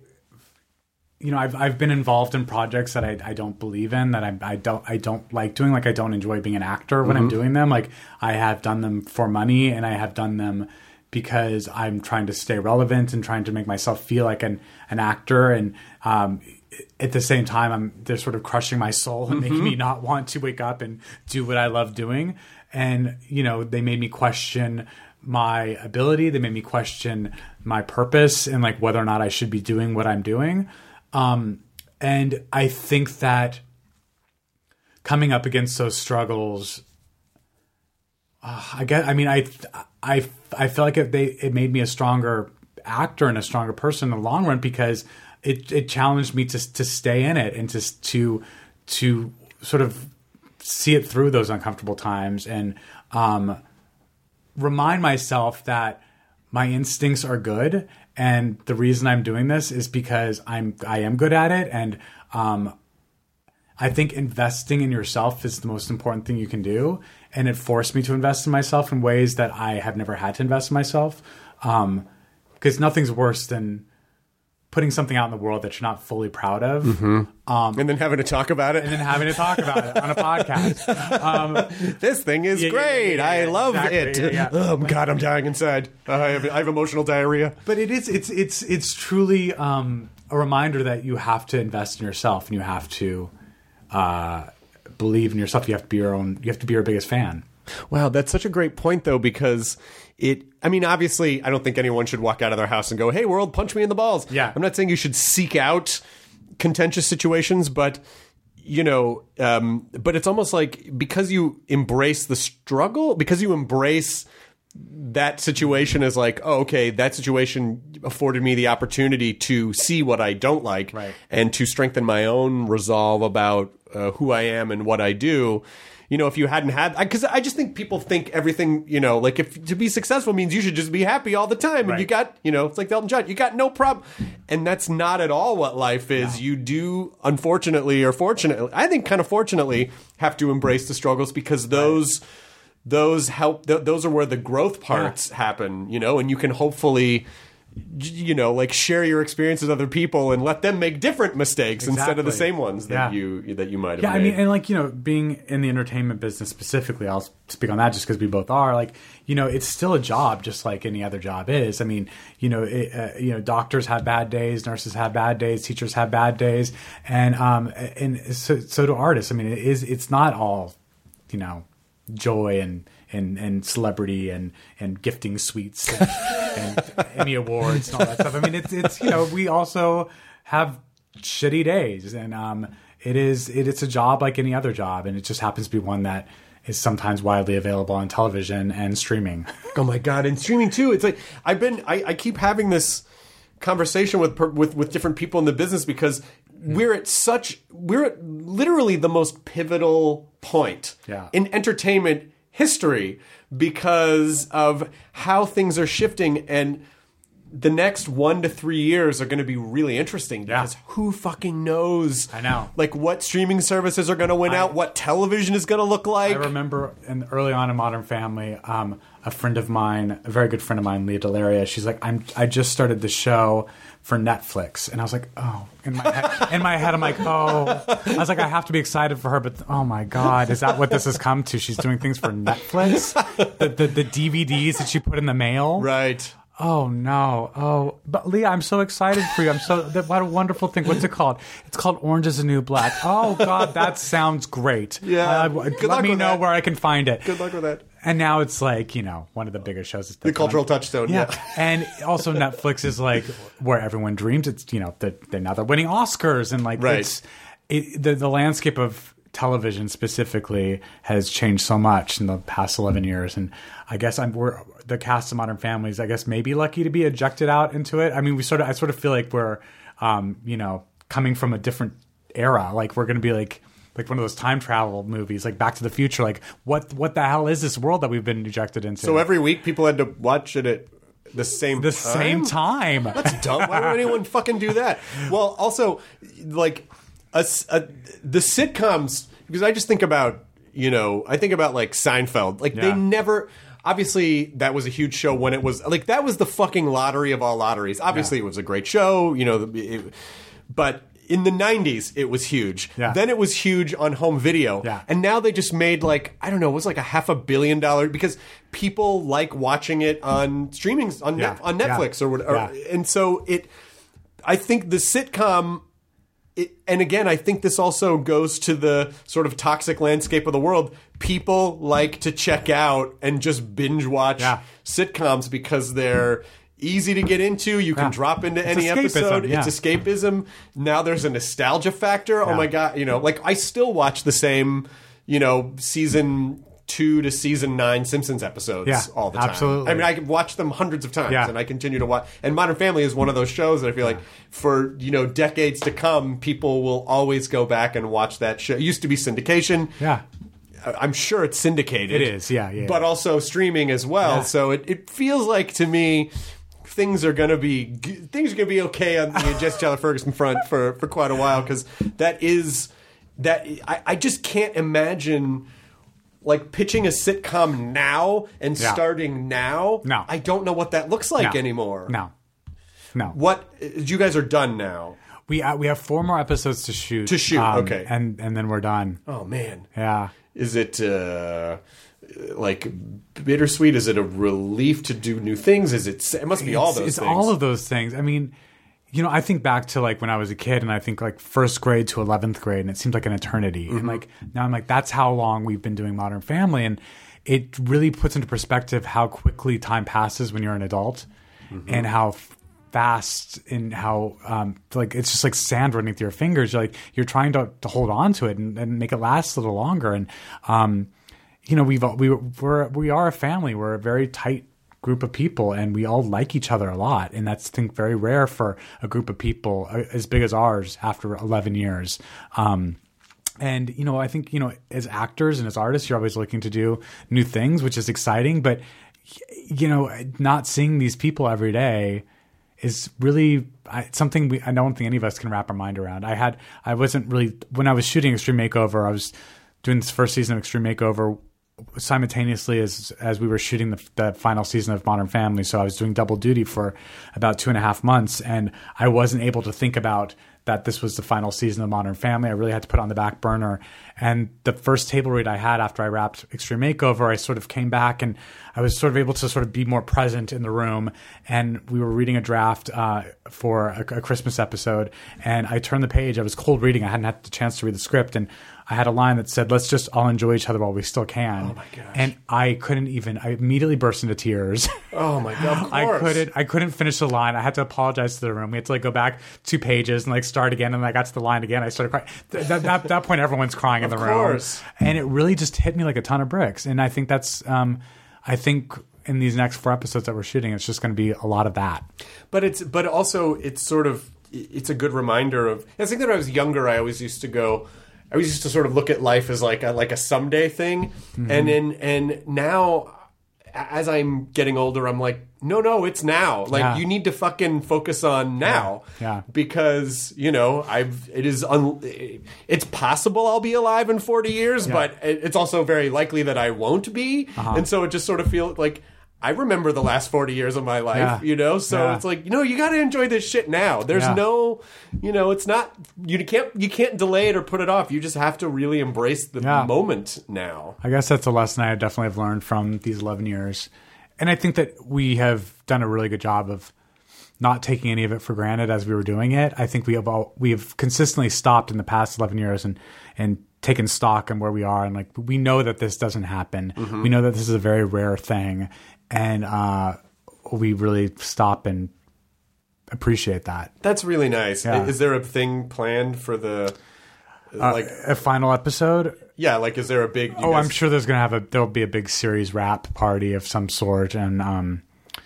You know, I've I've been involved in projects that I, I don't believe in, that I I don't I don't like doing. Like I don't enjoy being an actor when mm-hmm. I'm doing them. Like I have done them for money, and I have done them because I'm trying to stay relevant and trying to make myself feel like an an actor. And um, at the same time, I'm they're sort of crushing my soul and mm-hmm. making me not want to wake up and do what I love doing. And you know, they made me question my ability. They made me question my purpose and like whether or not I should be doing what I'm doing. Um, and I think that coming up against those struggles, uh, I get, I mean, I, I, I feel like it, they, it made me a stronger actor and a stronger person in the long run, because it, it challenged me to, to stay in it and to, to, to sort of see it through those uncomfortable times and, um, remind myself that my instincts are good. And the reason I'm doing this is because I'm I am good at it, and um, I think investing in yourself is the most important thing you can do. And it forced me to invest in myself in ways that I have never had to invest in myself, um, because nothing's worse than putting something out in the world that you're not fully proud of, mm-hmm. um, and then having to talk about it, and then having to talk about it on a podcast. Um, this thing is yeah, great. Yeah, yeah, yeah, I love exactly. it. Yeah, yeah. Oh God, I'm dying inside. Uh, I, have, I have emotional diarrhea. But it is. It's it's it's truly um, a reminder that you have to invest in yourself, and you have to uh, believe in yourself. You have to be your own. You have to be your biggest fan. Wow, that's such a great point, though, because it, I mean, obviously, I don't think anyone should walk out of their house and go, hey, world, punch me in the balls. Yeah. I'm not saying you should seek out contentious situations, but, you know, um, but it's almost like because you embrace the struggle, because you embrace that situation as like, oh, okay, that situation afforded me the opportunity to see what I don't like, right, and to strengthen my own resolve about uh, who I am and what I do. You know, if you hadn't had, because I, I just think people think everything, you know, like if to be successful means you should just be happy all the time. And right. you got, you know, it's like Elton John, you got no problem. And that's not at all what life is. No. You do, unfortunately or fortunately, I think kind of fortunately, have to embrace the struggles, because those, right. those help, th- those are where the growth parts yeah. happen, you know, and you can hopefully you know, like share your experience with other people and let them make different mistakes Exactly. instead of the same ones that Yeah. you that you might have Yeah, made. I mean, and like, you know, being in the entertainment business specifically, I'll speak on that just because we both are. Like, you know, it's still a job, just like any other job is. I mean, you know, it, uh, you know, doctors have bad days, nurses have bad days, teachers have bad days, and um, and so so do artists. I mean, it is. It's not all, you know, joy and. And, and celebrity and, and gifting suites and, and Emmy awards and all that stuff. I mean, it's it's you know, we also have shitty days, and um, it is it, it's a job like any other job, and it just happens to be one that is sometimes widely available on television and streaming. Oh my god, and streaming too. It's like I've been I, I keep having this conversation with with with different people in the business because we're at such we're at literally the most pivotal point Yeah. in entertainment history because of how things are shifting, and the next one to three years are going to be really interesting because Yeah. who fucking knows? I know. Like what streaming services are going to win I- out, what television is going to look like. I remember in, early on in Modern Family, um, a friend of mine, a very good friend of mine, Leah Delaria, she's like, I'm, I just started the show for Netflix. And I was like, oh, in my head, in my head I'm like, oh. I was like, I have to be excited for her, but oh my God, is that what this has come to? She's doing things for Netflix? The, the, the D V Ds that she put in the mail? Right. Oh no! Oh, but Leah, I'm so excited for you. I'm so that, what a wonderful thing. What's it called? It's called Orange Is the New Black. Oh God, that sounds great. Yeah. Uh, Good let luck me with know that. where I can find it. Good luck with that. And now it's like, you know, one of the biggest shows. The cultural touchstone. Yeah. Yeah. And also Netflix is like where everyone dreams. It's, you know, that they now they're winning Oscars and like Right. it's it, the the landscape of television specifically has changed so much in the past eleven years, and I guess I'm we're the cast of Modern Families, I guess, maybe lucky to be ejected out into it. I mean, we sort of I sort of feel like we're um, you know, coming from a different era. Like we're going to be like like one of those time travel movies, like Back to the Future. Like what what the hell is this world that we've been ejected into? So every week people had to watch it at the same the time? same time. That's dumb. Why would anyone fucking do that? Well, also, like, a, a, the sitcoms, because I just think about, you know, I think about, like, Seinfeld. Like, they Yeah. never... Obviously, that was a huge show when it was... Like, that was the fucking lottery of all lotteries. Obviously, Yeah. it was a great show, you know, it, but... In the nineties, it was huge. Yeah. Then it was huge on home video. Yeah. And now they just made like, I don't know, it was like a half a billion dollar because people like watching it on streaming, on, Yeah. net, on Netflix Yeah. or whatever. Yeah. And so it, I think the sitcom, it, and again, I think this also goes to the sort of toxic landscape of the world. People like to check out and just binge watch Yeah. sitcoms because they're easy to get into. You can Yeah. drop into It's any escapism, episode. yeah. It's escapism. Now there's a nostalgia factor. Oh Yeah. my God. You know, like I still watch the same, you know, season two to season nine Simpsons episodes Yeah, all the time. absolutely. I mean, I can watch them hundreds of times Yeah. and I continue to watch. And Modern Family is one of those shows that I feel like for, you know, decades to come, people will always go back and watch that show. It used to be syndication. Yeah. I'm sure it's syndicated. It is, yeah, yeah. But also streaming as well. Yeah. So it, it feels like to me things are going to be g- things are going to be okay on the Jesse Tyler Ferguson front for, for quite a while because that is that I, I just can't imagine like pitching a sitcom now and Yeah. starting now. No. I don't know what that looks like No. anymore. No. No. What you guys are done now. We uh, we have four more episodes to shoot. To shoot, um, okay. And and then we're done. Oh man. Yeah. Is it uh, like bittersweet? Is it a relief to do new things? Is it? It must be all It's- those. It's things. all of those things. I mean, you know, I think back to like when I was a kid, and I think like first grade to eleventh grade, and it seemed like an eternity. Mm-hmm. And like now, I'm like, that's how long we've been doing Modern Family, and it really puts into perspective how quickly time passes when you're an adult, Mm-hmm. and how fast and how um, like it's just like sand running through your fingers. You're like you're trying to, to hold on to it and, and make it last a little longer. And um, you know, we've we we're we are a family. We're a very tight group of people, and we all like each other a lot. And that's I think very rare for a group of people uh, as big as ours after eleven years. Um, and you know, I think you know, as actors and as artists, you're always looking to do new things, which is exciting. But you know, not seeing these people every day is really I, something we, I don't think any of us can wrap our mind around. I had, I wasn't really, when I was shooting Extreme Makeover, I was doing this first season of Extreme Makeover. simultaneously as as we were shooting the, the final season of Modern Family. So I was doing double duty for about two and a half months, and I wasn't able to think about that this was the final season of Modern Family. I really had to put it on the back burner. And the first table read I had after I wrapped Extreme Makeover, I sort of came back and I was sort of able to sort of be more present in the room. And we were reading a draft uh, for a, a Christmas episode. And I turned the page. I was cold reading. I hadn't had the chance to read the script. And I had a line that said, let's just all enjoy each other while we still can. Oh my gosh. And I couldn't even, I immediately burst into tears. Oh my God, of course. I couldn't, I couldn't finish the line. I had to apologize to the room. We had to like go back two pages and like start again. And I got to the line again. I started crying. At that, that, that point, everyone's crying in the of room. Course. And it really just hit me like a ton of bricks. And I think that's, um, I think in these next four episodes that we're shooting, it's just going to be a lot of that. But it's, but also it's sort of, it's a good reminder of, I think that when I was younger, I always used to go, I always used to sort of look at life as like a, like a someday thing. Mm-hmm. And in, and now as I'm getting older, I'm like, no, no, it's now. Like yeah. you need to fucking focus on now. Yeah. yeah. Because, you know, I've, it is, un, it's possible I'll be alive in forty years, yeah. but it's also very likely that I won't be. Uh-huh. And so it just sort of feels like, I remember the last forty years of my life, yeah. you know? So yeah. it's like, you know, you got to enjoy this shit now. There's yeah. no, you know, it's not, you can't, you can't delay it or put it off. You just have to really embrace the yeah. moment now. I guess that's a lesson I definitely have learned from these eleven years. And I think that we have done a really good job of not taking any of it for granted as we were doing it. I think we have all, we have consistently stopped in the past eleven years and, and taken stock on where we are. And like, we know that this doesn't happen. Mm-hmm. We know that this is a very rare thing. And uh, we really stop and appreciate that. That's really nice. Yeah. Is there a thing planned for the uh, like a final episode? Yeah, like is there a big? Oh, guys... I'm sure there's gonna have a there'll be a big series wrap party of some sort, and um,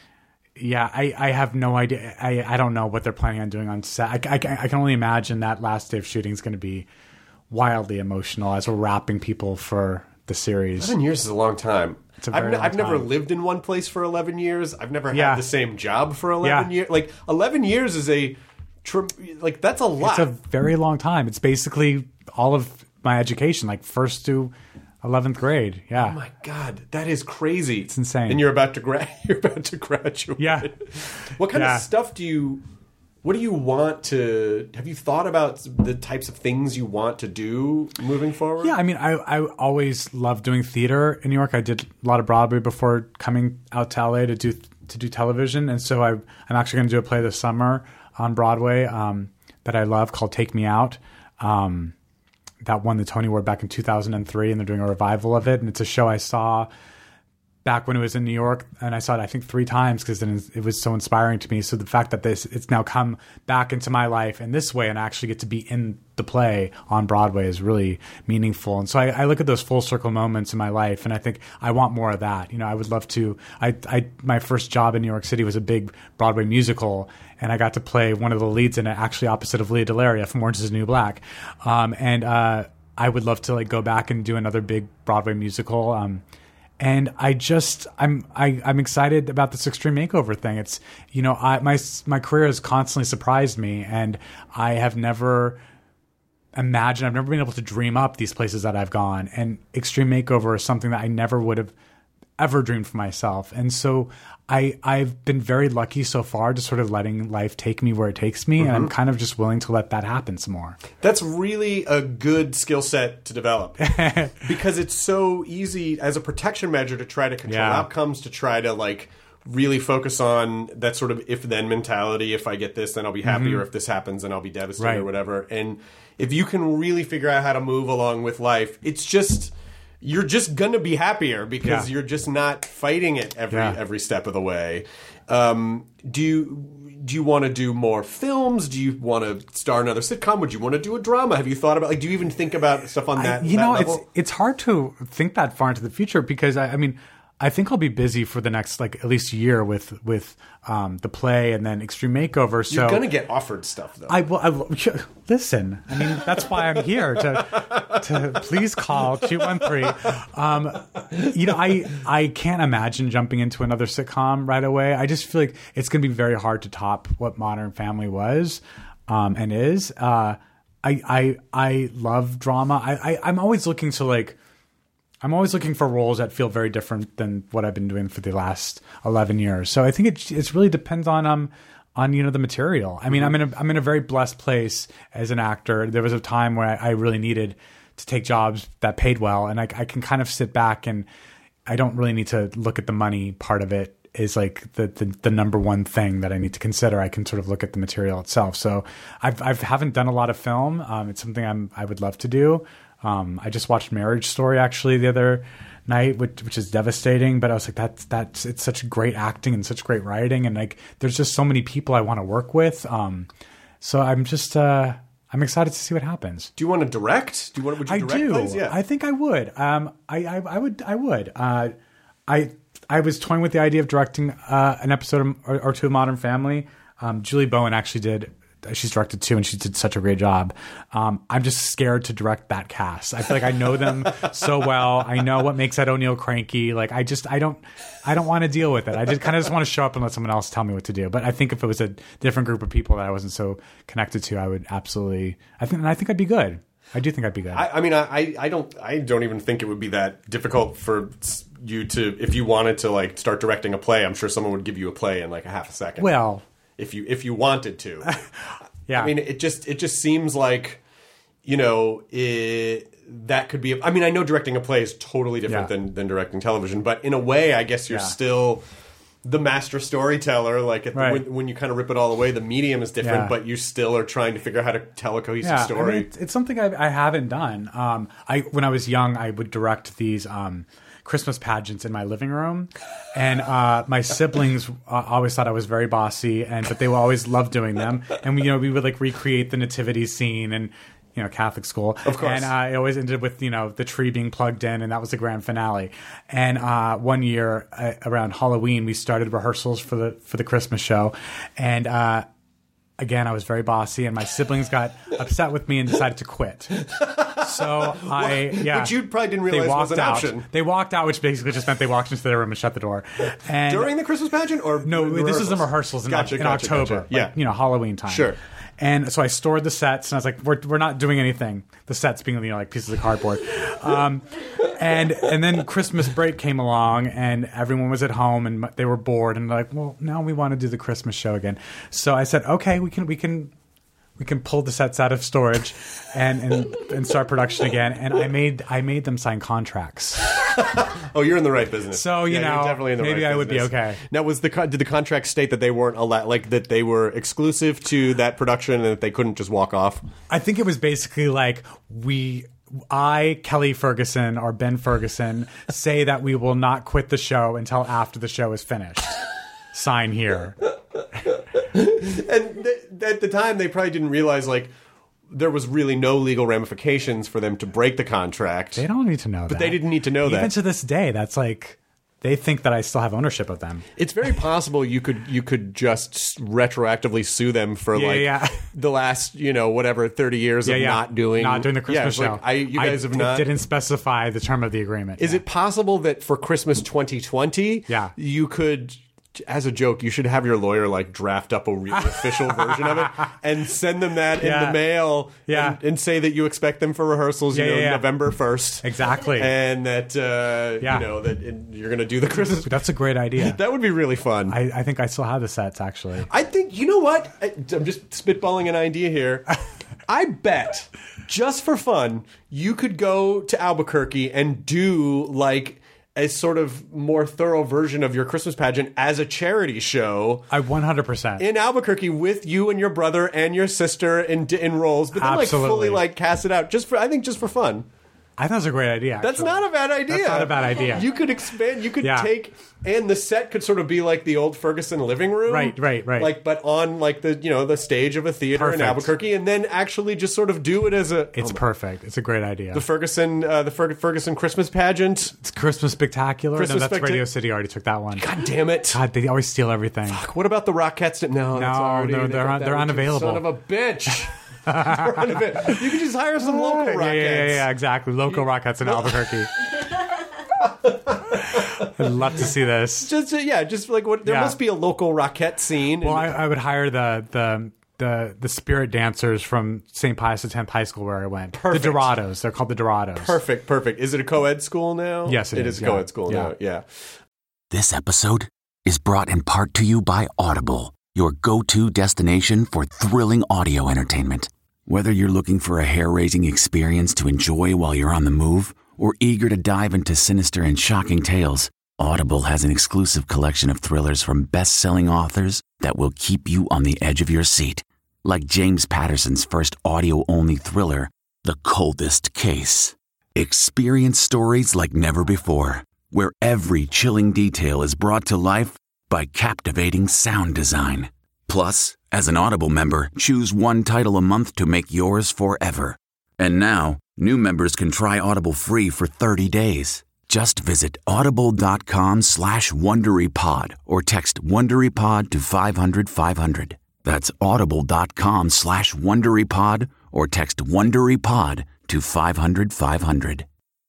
yeah, I, I have no idea. I, I don't know what they're planning on doing on set. I, I, I can only imagine that last day of shooting is going to be wildly emotional as we're wrapping people for the series. Eleven years is a long time. I've, n- I've never time. lived in one place for eleven years. I've never had yeah. the same job for eleven yeah. years. Like eleven years is a, tr- like that's a lot. It's a very long time. It's basically all of my education, like first to eleventh grade. Yeah. Oh my God, that is crazy. It's insane. And you're about to gra- you're about to graduate. Yeah. What kind yeah. of stuff do you? What do you want to? Have you thought about the types of things you want to do moving forward? Yeah, I mean, I I always loved doing theater in New York. I did a lot of Broadway before coming out to L A to do to do television, and so I I'm actually going to do a play this summer on Broadway um, that I love called Take Me Out. Um, that won the Tony Award back in two thousand three, and they're doing a revival of it, and it's a show I saw back when it was in New York, and I saw it I think three times because then it was so inspiring to me. So the fact that this it's now come back into my life in this way and I actually get to be in the play on Broadway is really meaningful. And so I, I look at those full circle moments in my life, and I think I want more of that. You know, I would love to. I, I my first job in New York City was a big Broadway musical, and I got to play one of the leads in it, actually opposite of Leah Delaria from Orange Is the New Black. Um, and uh, I would love to like go back and do another big Broadway musical. Um, And I just I'm I, I'm excited about this Extreme Makeover thing. It's you know I my my career has constantly surprised me, and I have never imagined I've never been able to dream up these places that I've gone. And Extreme Makeover is something that I never would have ever dreamed for myself. And so I I've been very lucky so far to sort of letting life take me where it takes me, mm-hmm. and I'm kind of just willing to let that happen some more. That's really a good skill set to develop because it's so easy as a protection measure to try to control yeah. outcomes, to try to like really focus on that sort of if-then mentality. If I get this, then I'll be happy, mm-hmm. or if this happens, then I'll be devastated right. or whatever. And if you can really figure out how to move along with life, it's just... you're just gonna be happier because yeah. you're just not fighting it every yeah. every step of the way. Um, do you do you want to do more films? Do you want to star another sitcom? Would you want to do a drama? Have you thought about like? Do you even think about stuff on that? I, you that know, level? it's it's hard to think that far into the future because I, I mean. I think I'll be busy for the next like at least year with with um, the play and then Extreme Makeover. So you're gonna get offered stuff though. I will. I will listen. I mean, that's why I'm here to to please call two one three. Um, you know, I I can't imagine jumping into another sitcom right away. I just feel like it's gonna be very hard to top what Modern Family was um, and is. Uh, I I I love drama. I, I I'm always looking to like. I'm always looking for roles that feel very different than what I've been doing for the last eleven years. So I think it it really depends on um on you know the material. I mean, mm-hmm. I'm in a I'm in a very blessed place as an actor. There was a time where I, I really needed to take jobs that paid well, and I, I can kind of sit back and I don't really need to look at the money part of it. Is like the, the the number one thing that I need to consider. I can sort of look at the material itself. So I've I've haven't done a lot of film. Um, it's something I'm I would love to do. Um, I just watched Marriage Story actually the other night, which which is devastating. But I was like, that's that's it's such great acting and such great writing, and like there's just so many people I want to work with. Um, so I'm just uh, I'm excited to see what happens. Do you want to direct? Do you want? Would you I direct do. plays? Yeah. I think I would. Um, I, I I would I would. Uh, I. I was toying with the idea of directing uh, an episode of, or, or two of Modern Family. Um, Julie Bowen actually did. She's directed two, and she did such a great job. Um, I'm just scared to direct that cast. I feel like I know them so well. I know what makes Ed O'Neill cranky. Like I just, I don't, I don't want to deal with it. I just kind of just want to show up and let someone else tell me what to do. But I think if it was a different group of people that I wasn't so connected to, I would absolutely. I think, and I think I'd be good. I do think I'd be good. I, I mean, I, I don't, I don't even think it would be that difficult for you to, if you wanted to like start directing a play. I'm sure someone would give you a play in like a half a second. Well, if you if you wanted to, yeah. I mean, it just it just seems like, you know, it, that could be. I mean, I know directing a play is totally different Yeah. than than directing television, but in a way, I guess you're Yeah. still the master storyteller. Like at the, Right. when, when you kind of rip it all away, the medium is different, Yeah. but you still are trying to figure out how to tell a cohesive Yeah, story. I mean, it's, it's something I, I haven't done. Um, I when I was young, I would direct these um, Christmas pageants in my living room, and uh, my siblings uh, always thought I was very bossy, and but they would always loved doing them. And we, you know, we would like recreate the nativity scene and. You know, Catholic school. Of course. And uh, it always ended with, you know, the tree being plugged in, and that was the grand finale. And uh, one year uh, around Halloween, we started rehearsals for the for the Christmas show. And uh, again, I was very bossy, and my siblings got upset with me and decided to quit. So I, yeah. Which you probably didn't they realize walked was an out. option. They walked out, which basically just meant they walked into their room and shut the door. And During the Christmas pageant? Or no, rehearsals? this is in rehearsals in, Gotcha, in gotcha, October. gotcha. Yeah. Like, you know, Halloween time. Sure. And so I stored the sets, and I was like, "We're we're not doing anything." The sets being, you know, like pieces of cardboard. Um, and and then Christmas break came along, and everyone was at home, and they were bored, and they're like, "Well, now we want to do the Christmas show again." So I said, "Okay, we can we can." We can pull the sets out of storage and, and, and start production again. And I made I made them sign contracts. Oh, you're in the right business. So, you yeah, know, you're definitely in the maybe right I would be business. okay. Now, was the con- did the contract state that they weren't allowed, like that they were exclusive to that production and that they couldn't just walk off? I think it was basically like we. I, Kelly Ferguson, or Ben Ferguson, say that we will not quit the show until after the show is finished. Sign here. And th- at the time, they probably didn't realize, like, there was really no legal ramifications for them to break the contract. They don't need to know that. But they didn't need to know Even that. to this day, that's like... They think that I still have ownership of them. It's very possible you could you could just retroactively sue them for Yeah, like yeah. the last, you know, whatever thirty years Yeah, of yeah. not doing not doing the Yeah, Christmas it's show. like, I, you guys I have not. didn't specify the term of the agreement. Is yeah. it possible that for Christmas twenty twenty, Yeah. you could, as a joke, you should have your lawyer like draft up a real official version of it and send them that Yeah. in the mail Yeah. and, and say that you expect them for rehearsals, you Yeah, know, yeah, yeah. November first. Exactly. And that, uh, Yeah. you know, that it, you're going to do the Christmas. That's a great idea. That would be really fun. I, I think I still have the sets, actually. I think, you know what? I, I'm just spitballing an idea here. I bet, just for fun, you could go to Albuquerque and do like a sort of more thorough version of your Christmas pageant as a charity show I one hundred percent. in Albuquerque with you and your brother and your sister in in roles, but then like fully Absolutely. like cast it out just for I think just for fun. I think that's a great idea. That's actually. not a bad idea. That's not a bad idea. You could expand. You could Yeah. take, and the set could sort of be like the old Ferguson living room, Right, right, right. Like, but on like the you know the stage of a theater Perfect. in Albuquerque, and then actually just sort of do it as a It's oh my- perfect. It's a great idea. the Ferguson uh, the Fer- Ferguson Christmas pageant. it's Christmas Spectacular. Christmas no, that's Spectac- Radio City already took that one. God damn it! God, they always steal everything. What about the Rockettes? No, that's No, already, no, they're that- un- that they're would- unavailable. Son of a bitch. They're unavailable. You could just hire some local yeah, Rockettes. yeah, yeah, yeah, exactly. Local Rockettes in Albuquerque. I'd love to see this. Just uh, yeah, just like what there Yeah. must be a local Rockette scene. Well, I, and- I would hire the the the the spirit dancers from Saint Pius X High School where I went. Perfect. The Dorados. They're called the Dorados. Perfect, perfect. Is it a co-ed school now? Yes, it, it is. is a yeah. co-ed school yeah. now. Yeah. This episode is brought in part to you by Audible, your go-to destination for thrilling audio entertainment. Whether you're looking for a hair-raising experience to enjoy while you're on the move or eager to dive into sinister and shocking tales, Audible has an exclusive collection of thrillers from best-selling authors that will keep you on the edge of your seat. Like James Patterson's first audio-only thriller, The Coldest Case. Experience stories like never before, where every chilling detail is brought to life by captivating sound design. Plus, as an Audible member, choose one title a month to make yours forever. And now, new members can try Audible free for thirty days. Just visit audible.com slash WonderyPod or text WonderyPod to five hundred five hundred. That's audible.com slash WonderyPod or text WonderyPod to five hundred five hundred.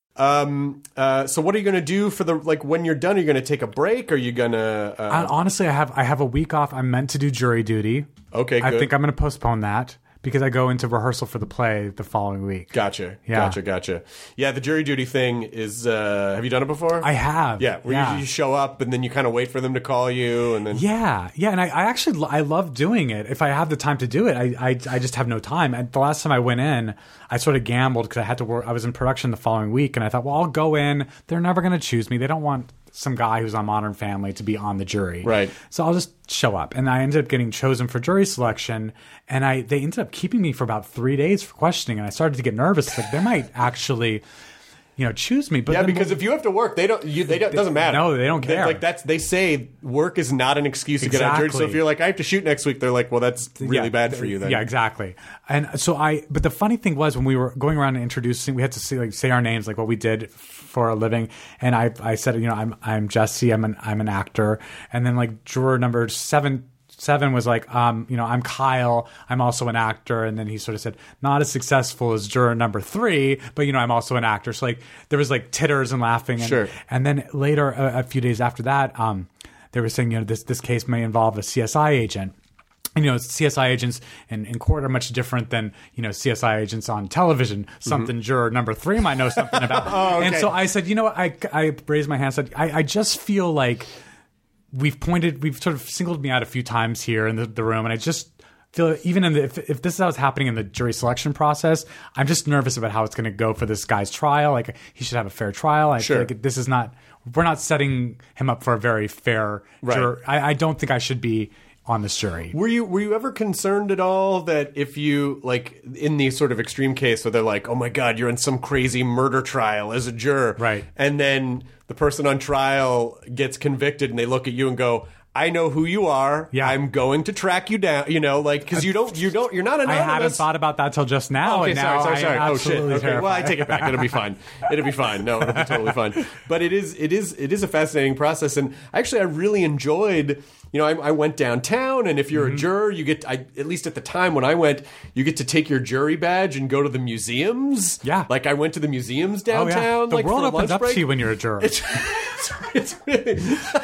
Um. Uh. So, what are you going to do for the like when you're done? Are you going to take a break? Or are you going to? Uh... I, honestly, I have I have a week off. I'm meant to do jury duty. Okay, good. I think I'm going to postpone that because I go into rehearsal for the play the following week. Gotcha. Yeah. Gotcha. Gotcha. Yeah. The jury duty thing is. Uh, have you done it before? I have. Yeah. Where yeah. You, you show up and then you kind of wait for them to call you, and then. Yeah. Yeah. And I, I actually lo- I love doing it. If I have the time to do it, I I, I just have no time. And the last time I went in, I sort of gambled because I had to work. I was in production the following week, and I thought, well, I'll go in. They're never going to choose me. They don't want some guy who's on Modern Family to be on the jury. Right. So I'll just show up. And I ended up getting chosen for jury selection. And I they ended up keeping me for about three days for questioning. And I started to get nervous. Like, they might actually, you know, choose me. But yeah, then because if you have to work, they don't. You, they don't. Doesn't matter. No, they don't They- care. like that's. They say work is not an excuse to get on jury. So Exactly. if you're like, I have to shoot next week, they're like, well, that's really Yeah, bad for you. Then. Yeah, exactly. And so I, but the funny thing was when we were going around and introducing, we had to say like say our names, like what we did for a living. And I, I said, you know, I'm, I'm Jesse. I'm an, I'm an actor. And then like juror number seven. Seven was like, um, you know, I'm Kyle. I'm also an actor. And then he sort of said, not as successful as juror number three, but, you know, I'm also an actor. So, like, there was, like, titters and laughing. And, Sure. And then later, a, a few days after that, um, they were saying, you know, this, this case may involve a C S I agent. And, you know, C S I agents in, in court are much different than, you know, C S I agents on television. Something juror number three might know something about. Oh, okay. And so I said, you know what, I, I raised my hand and said, I, I just feel like we've pointed, we've sort of singled me out a few times here in the, the room, and I just feel even in the, if, if this is what's happening in the jury selection process, I'm just nervous about how it's going to go for this guy's trial. Like, he should have a fair trial. I Sure. feel like this is not, we're not setting him up for a very fair Right. juror. I, I don't think I should be on this jury. Were you were you ever concerned at all that if you like in the sort of extreme case where they're like, oh my God, you're in some crazy murder trial as a juror, Right. And then the person on trial gets convicted and they look at you and go, I know who you are. Yeah. I'm going to track you down. You know, like because you don't you don't you're not I anonymous. haven't thought about that till just now. Okay, and sorry, now sorry, I sorry. am Oh shit. absolutely Okay, well, I terrified. take it back. It'll be fine. It'll be fine. No, it'll be totally fine. But it is, it is, it is a fascinating process, and actually, I really enjoyed. You know, I, I went downtown, and if you're Mm-hmm. a juror, you get. I, at least at the time when I went, you get to take your jury badge and go to the museums. Yeah. like I went to the museums Oh, yeah. downtown. The like, world for a opens lunch up break. to you when you're a juror. It's, it's really.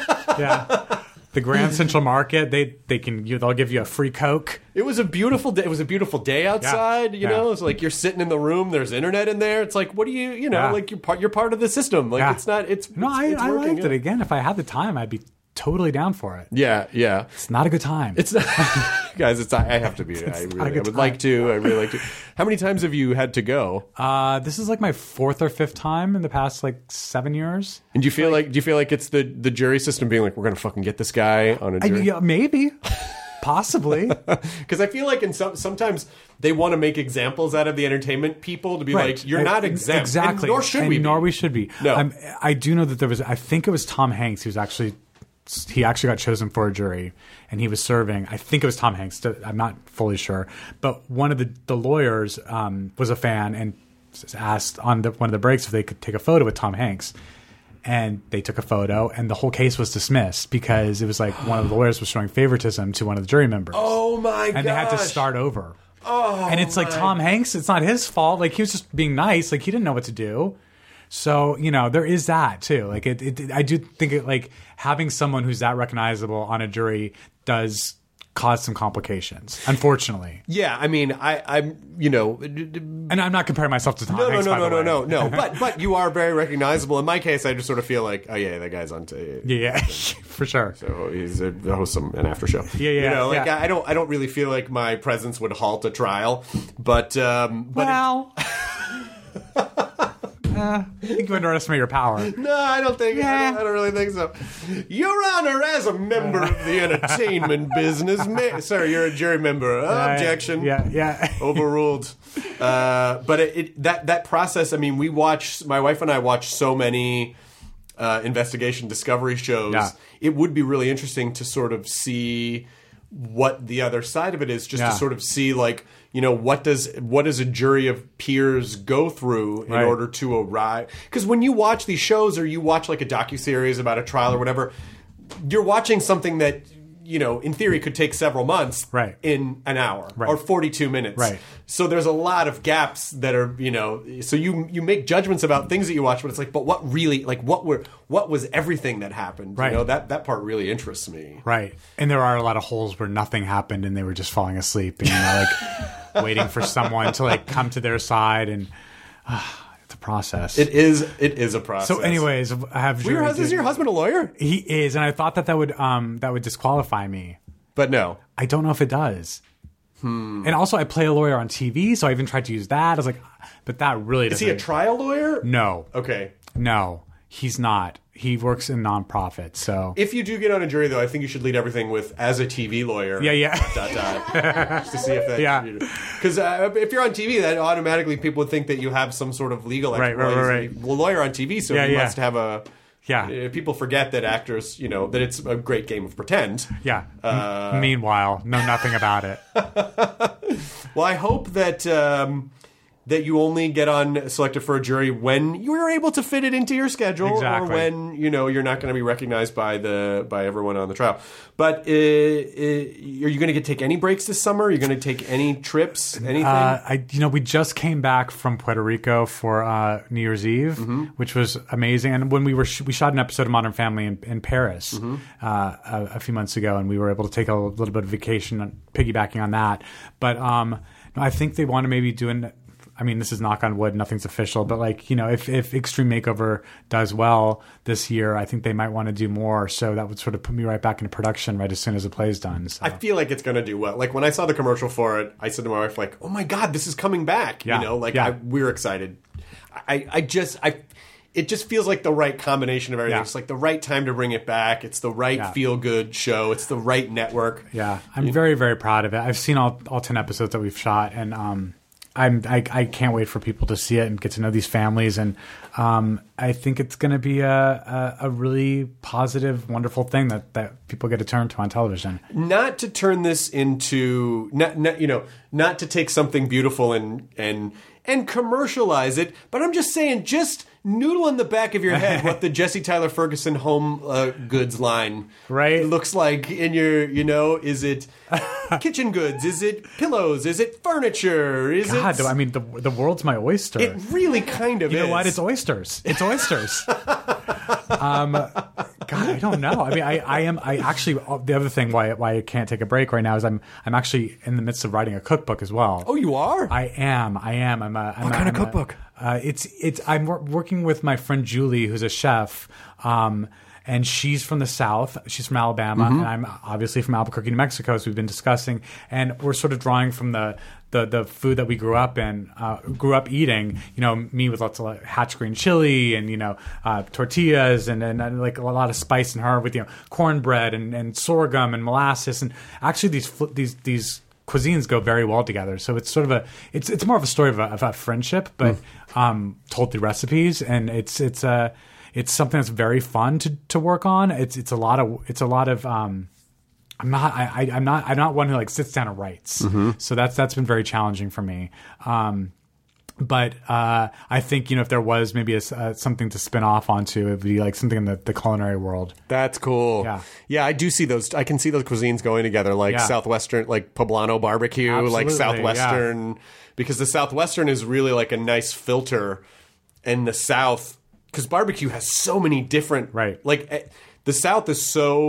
yeah. The Grand Central Market, they they can you, they'll give you a free Coke. It was a beautiful day. It was a beautiful day outside. You Yeah. know, it's like you're sitting in the room. There's internet in there. It's like, what do you, you know, Yeah. like you're part. You're part of the system. Like Yeah. it's not. It's No, it's, I, it's I working, liked yeah. it. Again, if I had the time, I'd be totally down for it. Yeah, yeah. It's not a good time. It's not, guys. It's I have to be. I not a really. I good would time. like to. I really like to. How many times have you had to go? uh, this is like my fourth or fifth time in the past like seven years. And do you feel like, do you feel like it's the the jury system being like, we're gonna fucking get this guy on a I, jury? yeah, maybe, possibly. Because I feel like in some sometimes they want to make examples out of the entertainment people to be Right. like, you're not Uh, exempt. Exactly. And nor should and we. be. Nor we should be. No. Um, I do know that there was. I think it was Tom Hanks. He was actually. He actually got chosen for a jury, and he was serving. I think it was Tom Hanks. I'm not fully sure, but one of the the lawyers um, was a fan and asked on the, one of the breaks if they could take a photo with Tom Hanks, and they took a photo, and the whole case was dismissed because it was like one of the lawyers was showing favoritism to one of the jury members. Oh my god! And they had to start over. Oh, and it's like my- Tom Hanks. It's not his fault. Like he was just being nice. Like he didn't know what to do. So you know there is that too. Like it, it I do think it like having someone who's that recognizable on a jury does caused some complications, unfortunately. Yeah, I mean, I, I'm, you know, and I'm not comparing myself to Tom no, Hanks. No, no, by no, the no, way. no, no. But but you are very recognizable. In my case, I just sort of feel like, oh yeah, that guy's on. T- yeah, yeah, for sure. So he's a host of an after show. Yeah, yeah. You know, like yeah. I, I don't, I don't really feel like my presence would halt a trial, but um, but well. It, Uh, I think you underestimate your power. No, I don't think. Yeah. I, don't, I don't really think so. Your Honor, as a member of the entertainment business, may, sir, you're a jury member. Uh, objection. Yeah, yeah. Overruled. Uh, but it, it that that process. I mean, we watch. My wife and I watch so many uh, investigation discovery shows. Yeah. It would be really interesting to sort of see what the other side of it is, just yeah. to sort of see like. You know, what does what does a jury of peers go through in right. order to arrive? Because when you watch these shows or you watch like a docuseries about a trial or whatever, you're watching something that, you know, in theory could take several months right. in an hour right. or forty-two minutes. Right. So there's a lot of gaps that are, you know, so you you make judgments about things that you watch, but it's like, but what really, like what were, what was everything that happened? Right. You know, that, that part really interests me. Right. And there are a lot of holes where nothing happened and they were just falling asleep and, you know, like waiting for someone to like come to their side and uh, it's a process. It is, it is a process. So anyways, I have your husband, is your husband a lawyer? He is. And I thought that that would, um, that would disqualify me. But no. I don't know if it does. Hmm. And also, I play a lawyer on T V, so I even tried to use that. I was like, but that really Is doesn't. he a trial lawyer? No. Okay. No, he's not. He works in nonprofit, so. If you do get on a jury, though, I think you should lead everything with, as a T V lawyer. Yeah, yeah. Dot, dot, dot, just to see if that. Yeah. Because uh, if you're on T V, then automatically people would think that you have some sort of legal Right, right, right, right. Well, lawyer on T V, so Yeah, you yeah. must have a. Yeah. Uh, people forget that actors, you know, that it's a great game of pretend. Yeah. Uh, M- meanwhile, know nothing about it. Well, I hope that um, that you only get on selected for a jury when you're able to fit it into your schedule, Exactly. or when you know you're not going to be recognized by the by everyone on the trial. But uh, uh, are you going to take any breaks this summer? Are you going to take any trips? Anything? Uh, I, you know, we just came back from Puerto Rico for uh, New Year's Eve, Mm-hmm. which was amazing. And when we were, sh- we shot an episode of Modern Family in, in Paris Mm-hmm. uh, a, a few months ago, and we were able to take a little bit of vacation, on, piggybacking on that. But um, no, I think they want to maybe do an. I mean, this is knock on wood, nothing's official, but like, you know, if, if Extreme Makeover does well this year, I think they might want to do more. So that would sort of put me right back into production right as soon as the play's done. So. I feel like it's going to do well. Like when I saw the commercial for it, I said to my wife, like, "Oh my God, this is coming back!" Yeah. You know, like Yeah. I, we're excited. I, I just, I, it just feels like the right combination of everything. Yeah. It's like the right time to bring it back. It's the right Yeah. feel good show. It's the right network. Yeah, I'm very, very proud of it. I've seen all, all ten episodes that we've shot, and um, I'm I, I can't wait for people to see it and get to know these families. And um, I think it's going to be a, a a really positive, wonderful thing that, that people get to turn to on television. Not to turn this into, not, not you know, not to take something beautiful and and and commercialize it, but I'm just saying, just noodle in the back of your head what the Jesse Tyler Ferguson home uh, goods line right looks like in your, you know, is it kitchen goods? Is it pillows? Is it furniture? Is God, it? I mean, the the world's my oyster. It really kind of you is. know what? It's oysters. It's oysters. um, God, I don't know. I mean, I, I am. I actually. The other thing why why I can't take a break right now is I'm I'm actually in the midst of writing a cookbook as well. Oh, you are? I am. I am. I'm a. I'm what a, kind I'm of cookbook? A, uh, it's it's. I'm wor- working with my friend Julie, who's a chef. Um, And she's from the South. She's from Alabama, Mm-hmm. and I'm obviously from Albuquerque, New Mexico, as we've been discussing. And we're sort of drawing from the the, the food that we grew up in, uh, grew up eating. You know, me with lots of like, Hatch green chili and you know uh, tortillas and, and and like a lot of spice in her with you know cornbread and, and sorghum and molasses. And actually, these fl- these these cuisines go very well together. So it's sort of a it's it's more of a story of a, of a friendship, but mm. um, told through recipes, and it's it's a It's something that's very fun to, to work on. It's it's a lot of it's a lot of. Um, I'm not I, I I'm not I'm not one who like sits down and writes. Mm-hmm. So that's that's been very challenging for me. Um, but uh, I think you know if there was maybe a, uh, something to spin off onto, it would be like something in the, the culinary world. That's cool. Yeah, yeah. I do see those. I can see those cuisines going together, like yeah. Southwestern, like poblano barbecue, Absolutely, like Southwestern, yeah. because the Southwestern is really like a nice filter, and the South. Because barbecue has so many different, right? Like the South is so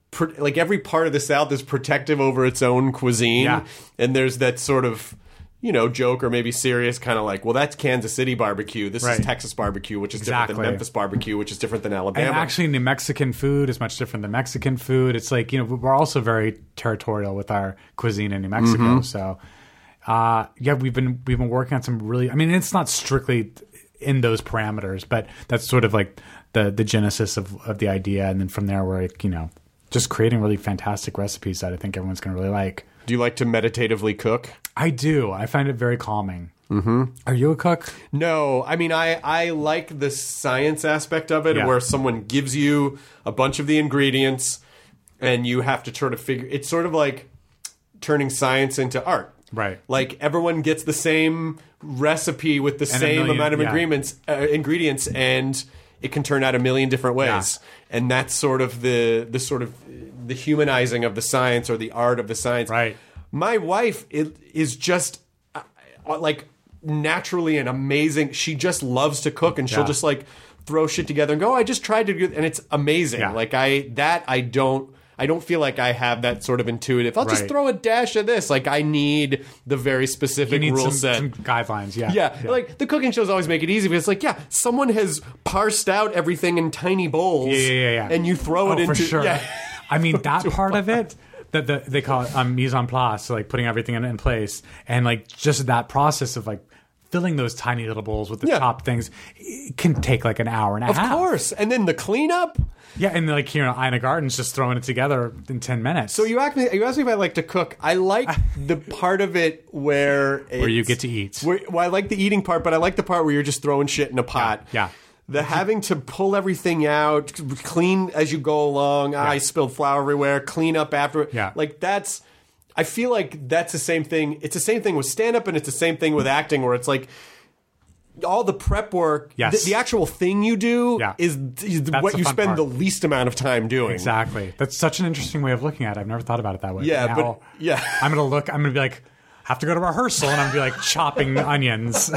pr- like every part of the South is protective over its own cuisine, Yeah. and there's that sort of, you know, joke or maybe serious kind of like, well, that's Kansas City barbecue. This Right. is Texas barbecue, which is different Exactly. than Memphis barbecue, which is different than Alabama. And actually, New Mexican food is much different than Mexican food. It's like, you know, we're also very territorial with our cuisine in New Mexico. Mm-hmm. So, uh, yeah, we've been we've been working on some really. I mean, it's not strictly in those parameters, but that's sort of like the the genesis of of the idea, and then from there, we're like, you know, just creating really fantastic recipes that I think everyone's going to really like. Do you like to meditatively cook? I do. I find it very calming. Mm-hmm. Are you a cook? No, I mean, I, I like the science aspect of it, Yeah. where someone gives you a bunch of the ingredients and you have to try to figure. It's sort of like turning science into art. Right. Like everyone gets the same recipe with the And a same million- amount of yeah. ingredients, uh, ingredients, and it can turn out a million different ways. And that's sort of the the sort of the humanizing of the science or the art of the science. Right. My wife it, is just uh, like naturally an amazing. She just loves to cook, and she'll Yeah. just like throw shit together and go, oh, I just tried to do, and it's amazing. Yeah. Like I that I don't. I don't feel like I have that sort of intuitive. I'll just Right. throw a dash of this. Like I need the very specific You need rule some, set. some guidelines. Yeah. Yeah, like the cooking shows always make it easy because, like, yeah, someone has parsed out everything in tiny bowls. Yeah, yeah, yeah, yeah. And you throw oh, it into. for sure. Yeah. I mean, that part of it, that the, they call it um, mise en place, so like putting everything in, in place, and like just that process of like filling those tiny little bowls with the Yeah. chopped things, it can take like an hour and a Of half. course, and then the cleanup. Yeah, and like here in Ina Gardens, just throwing it together in ten minutes. So you ask me, you ask me if I like to cook. I like the part of it where it's, Where you get to eat. Where, well, I like the eating part, but I like the part where you're just throwing shit in a pot. Yeah. The having to pull everything out, clean as you go along. Ah, I spilled flour everywhere. Clean up after. Yeah. Like that's. I feel like that's the same thing. It's the same thing with stand up, and it's the same thing with acting, where it's like. All the prep work, Yes. the, the actual thing you do Yeah. is, is That's what the you fun spend part. the least amount of time doing. Exactly. That's such an interesting way of looking at it. I've never thought about it that way. Yeah, Now, but- yeah. I'm gonna look. I'm gonna be like, have to go to rehearsal, and I'm gonna be like chopping onions.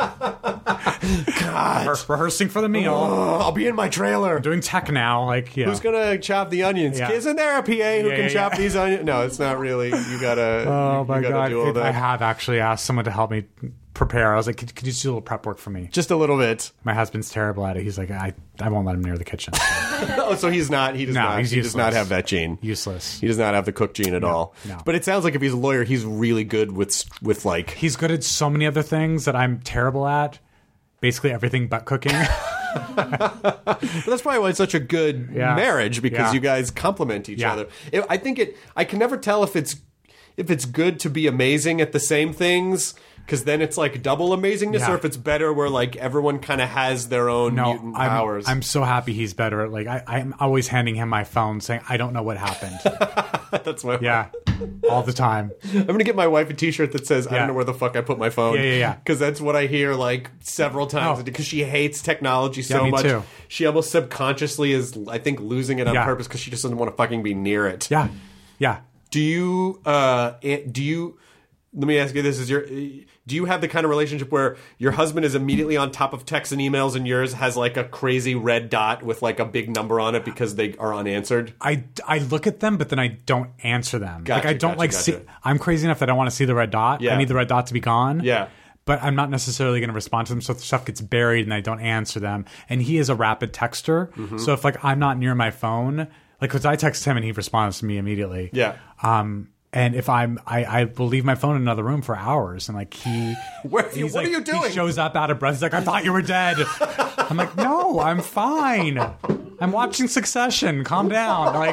God. Re- rehearsing for the meal. Oh, I'll be in my trailer. Doing tech now. Like, yeah. Who's gonna chop the onions? Yeah. Isn't there a P A who Yeah, can yeah, chop yeah. these onions? No, it's not really. You gotta. Oh you, my you gotta god! do all It- that. I have actually asked someone to help me prepare. I was like, could, could you just do a little prep work for me? Just a little bit. My husband's terrible at it. He's like, I, I won't let him near the kitchen. Oh, so he's not. He does No, not. he's he does not useless. have that gene. Useless. He does not have the cook gene at all. no. But it sounds like if he's a lawyer, he's really good with with like. He's good at so many other things that I'm terrible at. Basically everything but cooking. But that's probably why it's such a good Yeah. marriage, because Yeah. you guys complement each Yeah. other. It, I think it. I can never tell if it's if it's good to be amazing at the same things, because then it's like double amazingness, Yeah. or if it's better where like everyone kind of has their own No, mutant I'm, powers. I'm so happy he's better. Like I, I'm always handing him my phone saying, I don't know what happened. That's my Yeah. All the time. I'm gonna get my wife a T-shirt that says, "I Yeah. don't know where the fuck I put my phone." Yeah, yeah, yeah. Because that's what I hear like several times. Oh. Because she hates technology so Yeah, me much, too. she almost subconsciously is, I think, losing it on Yeah. purpose because she just doesn't want to fucking be near it. Yeah. Yeah. Do you? Uh, eh, do you? Let me ask you this: Is your do you have the kind of relationship where your husband is immediately on top of texts and emails, and yours has like a crazy red dot with like a big number on it because they are unanswered? I, I look at them, but then I don't answer them. Gotcha, like I don't gotcha, like gotcha. see. I'm crazy enough that I want to see the red dot. Yeah. I need the red dot to be gone. Yeah. But I'm not necessarily going to respond to them. So stuff gets buried and I don't answer them. And he is a rapid texter. Mm-hmm. So if like I'm not near my phone, like because I text him and he responds to me immediately. Yeah. Um. And if I'm, I, I will leave my phone in another room for hours, and like he, Where- he's what like- are you doing? He shows up out of breath. He's like, I thought you were dead. I'm like, no, I'm fine. I'm watching Succession. Calm down. Like,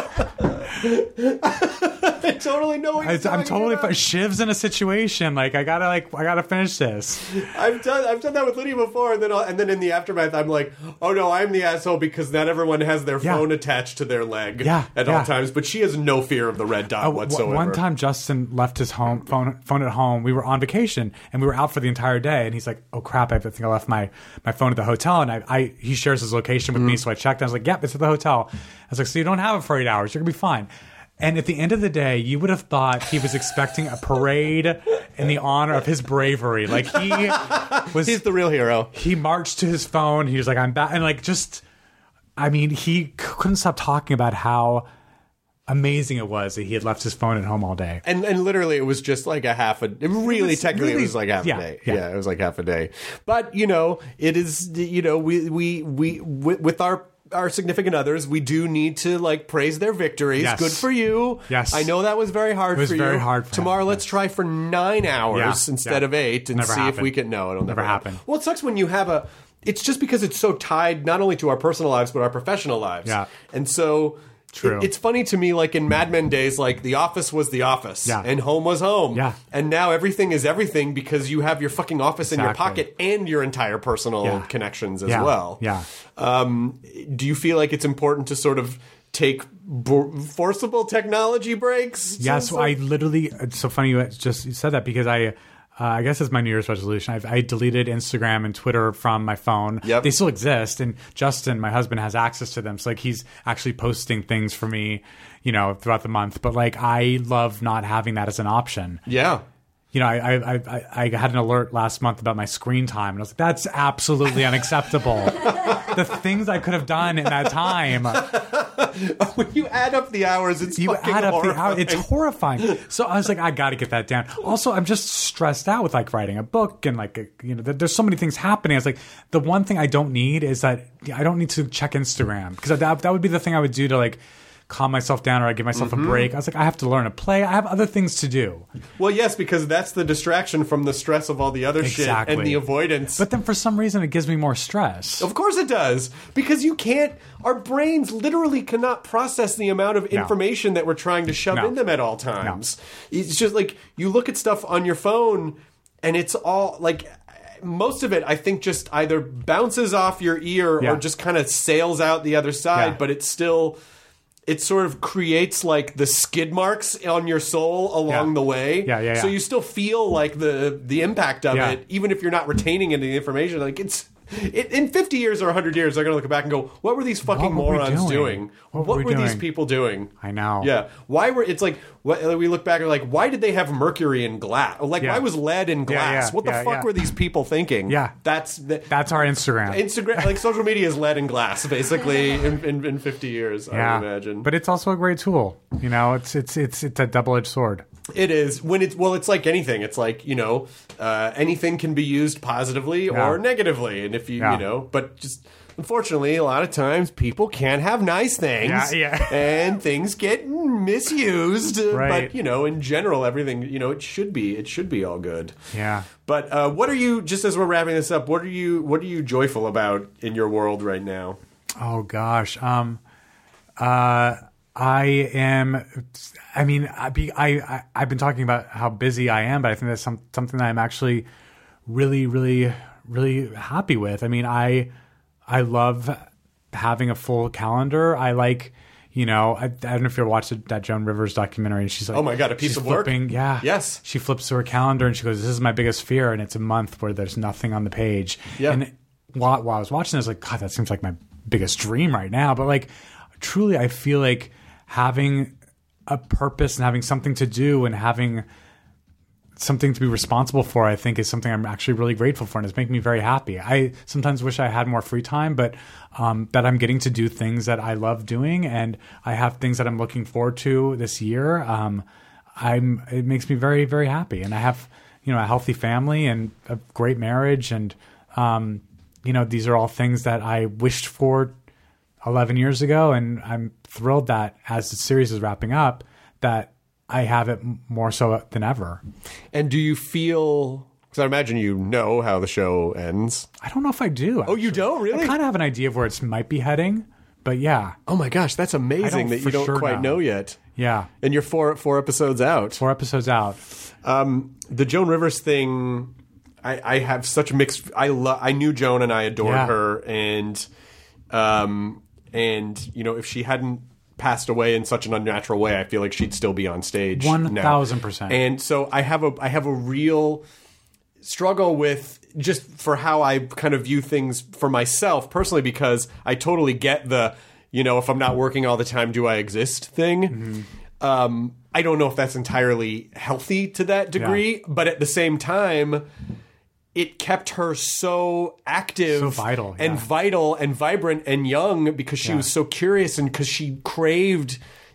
I totally know what I, you're I'm talking totally about. fine. Shiv's in a situation. Like, I gotta, like, I gotta finish this. I've done I've done that with Lydia before, and then I'll, and then in the aftermath, I'm like, oh no, I'm the asshole because not everyone has their Yeah. phone attached to their leg Yeah, at yeah. all times. But she has no fear of the red dot Uh, w- whatsoever. One time, Justin left his home phone phone at home. We were on vacation and we were out for the entire day. And he's like, "Oh crap! I think I left my, my phone at the hotel." And I, I he shares his location with Mm-hmm. me, so I checked. I was like, "Yep, it's at the hotel." I was like, "So you don't have it for eight hours? You're gonna be fine." And at the end of the day, you would have thought he was expecting a parade in the honor of his bravery. Like he was, He's the real hero. he marched to his phone. He was like, "I'm back," and like just, I mean, he c- couldn't stop talking about how amazing it was that he had left his phone at home all day. And and literally, it was just like a half a. Really, It was technically, really- it was like half yeah, a day. yeah. Yeah. it was like half a day. But you know, it is. You know, we we we with, with our. Our significant others, we do need to like praise their victories. Yes. Good for you. Yes. I know that was very hard It was for you. very hard for Tomorrow, him, let's yes. try for nine hours Yeah, instead yeah. of eight and Never see if happened. we can. No, it'll never, Never happen. Well, it sucks when you have a. It's just because it's so tied not only to our personal lives but our professional lives. Yeah. And so. True. It, it's funny to me, like in Mad Men days, like The Office was The Office, Yeah. and home was home, Yeah. and now everything is everything because you have your fucking office in your Exactly. pocket and your entire personal Yeah. connections as Yeah. well. Yeah. Um, do you feel like it's important to sort of take b- forcible technology breaks? Yeah, So- so I literally, it's so funny you just said that because I, uh, I guess it's my New Year's resolution. I've, I deleted Instagram and Twitter from my phone. Yep. They still exist. And Justin, my husband, has access to them. So like he's actually posting things for me, you know, throughout the month. But like I love not having that as an option. Yeah. You know, I, I I I had an alert last month about my screen time, and I was like, "That's absolutely unacceptable." The things I could have done in that time. When you add up the hours, it's You fucking add up the horrifying. hours. It's horrifying. So I was like, I got to get that down. Also, I'm just stressed out with like writing a book and like, you know, there- there's so many things happening. I was like, the one thing I don't need is that I don't need to check Instagram because that, that would be the thing I would do to like calm myself down or I give myself Mm-hmm. a break. I was like, I have to learn to play. I have other things to do. Well, yes, because that's the distraction from the stress of all the other shit Exactly. and the avoidance. But then for some reason, it gives me more stress. Of course it does. Because you can't, our brains literally cannot process the amount of No. information that we're trying to shove No. in them at all times. It's just like, you look at stuff on your phone and it's all like, most of it, I think, just either bounces off your ear Yeah. or just kind of sails out the other side, Yeah. but it's still... It sort of creates like the skid marks on your soul along Yeah. the way. Yeah, yeah, yeah. So you still feel like the the impact of Yeah. it, even if you're not retaining any information. Like it's it, in fifty years or one hundred years, they're going to look back and go, "What were these fucking What were we morons doing? doing? What, What were, were we these doing?" people doing?" I know. Yeah. Why were it's like what, we look back and we're like, why did they have mercury in glass? Like, Yeah. why was lead in Yeah, glass? yeah, what the yeah, fuck yeah. were these people thinking? Yeah. That's the, That's our Instagram. Instagram. Like social media is lead in glass, basically, in, in, in fifty years. I yeah, would imagine. but it's also a great tool. You know, it's it's it's it's a double edged sword. It is when it's well. It's like anything. It's like you know, uh, anything can be used positively Yeah. or negatively, and if you Yeah. you know, but just unfortunately, a lot of times people can't have nice things, Yeah, yeah. and things get misused. uh, Right. But you know, in general, everything you know, it should be it should be all good. Yeah. But uh, what are you? Just as we're wrapping this up, what are you? What are you joyful about in your world right now? Oh gosh. Um. Uh. I am. I mean, I be. I, I. I've been talking about how busy I am, but I think that's some, something that I'm actually really, really, really happy with. I mean, I. I love having a full calendar. I like. You know, I, I don't know if you ever watched that Joan Rivers documentary, and she's like, Oh my God, a piece she's of work? flipping, Yeah. Yes. She flips to her calendar and she goes, "This is my biggest fear," and it's a month where there's nothing on the page. Yeah. And while, while I was watching this, I was like, God, that seems like my biggest dream right now. But like, truly, I feel like having a purpose and having something to do and having something to be responsible for, I think is something I'm actually really grateful for, and it's making me very happy. I sometimes wish I had more free time, but um, that I'm getting to do things that I love doing, and I have things that I'm looking forward to this year. Um, I'm it makes me very, very happy, and I have you know a healthy family and a great marriage, and um, you know these are all things that I wished for eleven years ago, and I'm thrilled that as the series is wrapping up, that I have it more so than ever. And do you feel? Because I imagine you know how the show ends. I don't know if I do. Oh, you don't really? I kind of have an idea of where it might be heading, but yeah, Oh my gosh, that's I amazing don't that you for don't sure quite know. know yet. yeah. And you're four four episodes out. Four episodes out. Um, the Joan Rivers thing, I, I have such mixed. I lo- I knew Joan and I adored Yeah. her, and um, and you know if she hadn't passed away in such an unnatural way, I feel like she'd still be on stage. One now. thousand percent. And so I have a I have a real struggle with just for how I kind of view things for myself personally, because I totally get the, you know, if I'm not working all the time, do I exist thing. Mm-hmm. Um, I don't know if that's entirely healthy to that degree, but at the same time, it kept her so active, So vital, and yeah. vital and vibrant and young because she Yeah. was so curious and because she craved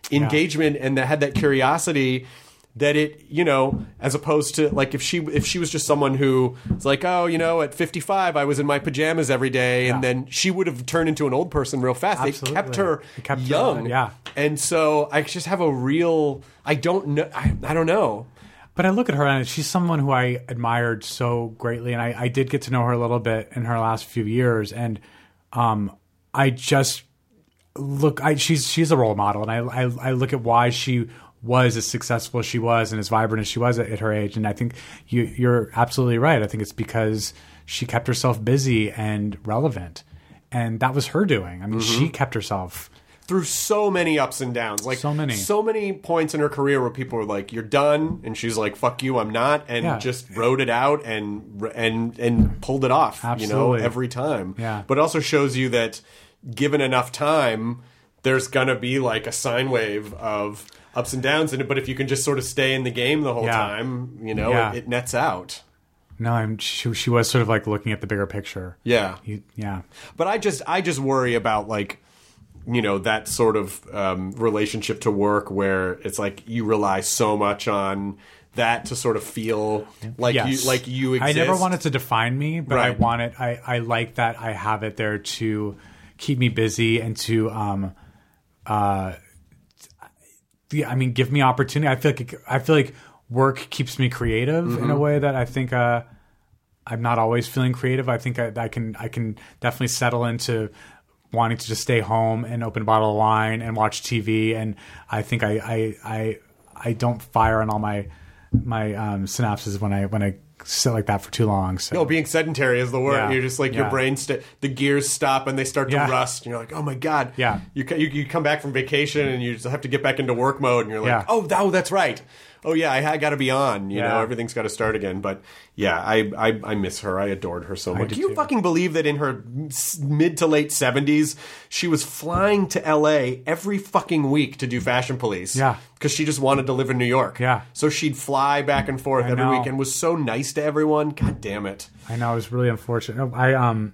engagement and that had that curiosity that it, you know, as opposed to like if she if she was just someone who was like, oh, you know, at fifty-five I was in my pajamas every day, and Yeah. then she would have turned into an old person real fast. Absolutely. They kept her They kept her young, on, yeah. And so I just have a real, I don't know, I, I don't know. But I look at her and she's someone who I admired so greatly, and I, I did get to know her a little bit in her last few years, and um, I just look, I, she's she's a role model, and I, I I look at why she was as successful as she was and as vibrant as she was at, at her age, and I think you, you're absolutely right. I think it's because she kept herself busy and relevant, and that was her doing. I mean, Mm-hmm. she kept herself. Through so many ups and downs, like So many. so many points in her career where people were like, "You're done," and she's like, "Fuck you, I'm not," and Yeah. just rode it out and and and pulled it off. You know, Absolutely. every time. Yeah. But it also shows you that given enough time, there's gonna be like a sine wave of ups and downs in it. But if you can just sort of stay in the game the whole Yeah. time, you know, Yeah. it, it nets out. No, I'm, she, she was sort of like looking at the bigger picture. Yeah. You, yeah. But I just I just worry about like, you know, that sort of um, relationship to work where it's like you rely so much on that to sort of feel like Yes. you like you exist. I never wanted to define me, but I Right. want it. I, I like that I have it there to keep me busy and to um uh yeah, I mean give me opportunity. I feel like I feel like work keeps me creative Mm-hmm. in a way that I think uh I'm not always feeling creative. I think I, I can I can definitely settle into wanting to just stay home and open a bottle of wine and watch T V, and I think I I I, I don't fire on all my my um, synapses when I when I sit like that for too long. So No, being sedentary is the word. Yeah. You're just like your Yeah. brain, st- the gears stop and they start to Yeah. rust. And you're like, oh my god. Yeah. You, ca- you you come back from vacation and you just have to get back into work mode, and you're like, Yeah. oh, that, oh, that's right. Oh yeah, I, I got to be on. You Yeah. know, everything's got to start again. But yeah, I, I I miss her. I adored her so much. did Can you too. fucking believe that in her s- mid to late seventies, she was flying to L A every fucking week to do Fashion Police? Yeah. Because she just wanted to live in New York. Yeah. So she'd fly back and forth I every know. week and was so nice to everyone. God damn it. I know, it was really unfortunate. I um,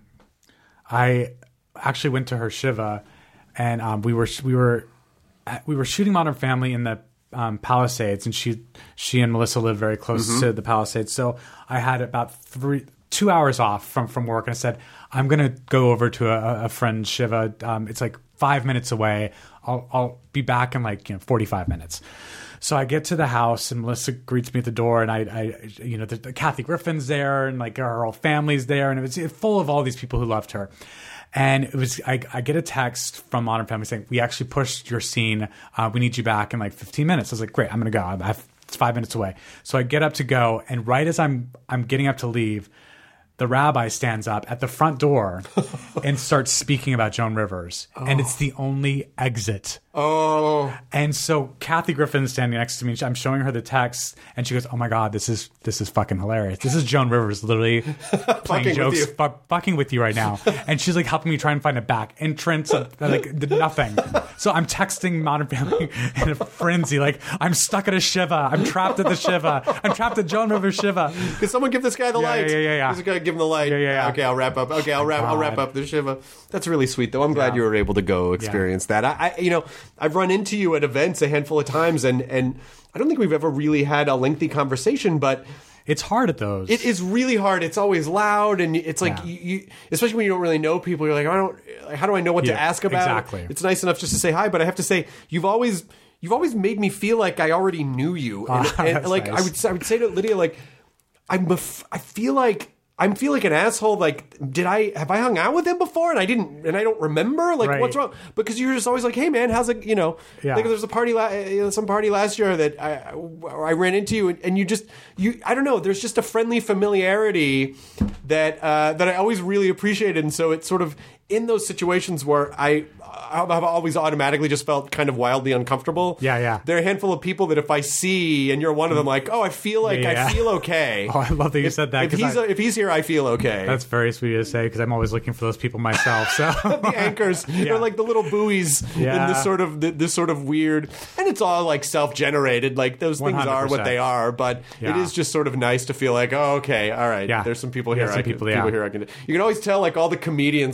I actually went to her shiva, and um, we were we were we were shooting Modern Family in the um, Palisades, and she she and Melissa live very close Mm-hmm. to the Palisades. So I had about three two hours off from from work, and I said I'm gonna go over to a, a friend's shiva. Um, it's like five minutes away. I'll I'll be back in like you know forty-five minutes. So I get to the house and Melissa greets me at the door, and I, I you know, the, the Kathy Griffin's there, and like her whole family's there, and it was full of all these people who loved her. And it was, I, I get a text from Modern Family saying, we actually pushed your scene. Uh, we need you back in like fifteen minutes. I was like, great, I'm going to go. I have, it's five minutes away. So I get up to go, and right as I'm, I'm getting up to leave, the rabbi stands up at the front door and starts speaking about Joan Rivers. Oh. And it's the only exit. Oh. And so Kathy Griffin's standing next to me. I'm showing her the text, and she goes, "Oh my god, this is this is fucking hilarious. This is Joan Rivers literally playing jokes, with you. fu- fucking with you right now." And she's like helping me try and find a back entrance, of, like did nothing. So I'm texting Modern Family in a frenzy, like I'm stuck at a shiva. I'm trapped at the shiva. I'm trapped at Joan Rivers shiva. Can someone give this guy the Yeah, light? yeah, yeah, yeah. Who's gonna give him the light? Yeah, yeah, yeah. Okay, I'll wrap up. Okay, I'll wrap. I'll wrap God. up the shiva. That's really sweet, though. I'm glad Yeah. you were able to go experience that. I, I, you know, I've run into you at events a handful of times, and and I don't think we've ever really had a lengthy conversation, but. It's hard at those. It is really hard. It's always loud, and it's like Yeah. you, you, especially when you don't really know people. You're like, I don't. Like, how do I know what to Yeah, ask about? exactly. It's nice enough just to say hi, but I have to say, you've always, you've always made me feel like I already knew you, and, Ah, and that's like I nice. would, I would say to Lydia, like, I'm, a f- I feel like. I feel like an asshole. Like, did I have I hung out with him before and I didn't and I don't remember? Like, Right. what's wrong? Because you're just always like, hey man, how's it? You know, Yeah. like there's a party, la- you know, some party last year that I I ran into you and, and you just you I don't know. There's just a friendly familiarity that uh, that I always really appreciated, and so it's sort of in those situations where I. I've always automatically just felt kind of wildly uncomfortable. Yeah, yeah. There are a handful of people that if I see and you're one of them, like, oh, I feel like Yeah, yeah. I feel okay. Oh, I love that you If- said that, If 'cause he's I- if he's here, I feel okay. That's very sweet to say because I'm always looking for those people myself. So the anchors. They're like the little buoys in Yeah. this sort of this sort of weird, and it's all like self-generated. Like those things are what one hundred percent. they are, but it Yeah. is just sort of nice to feel like, oh, okay, all right. Yeah. People here. There's I some can, people, people yeah. here. I can. You can always tell like all the comedians will cluster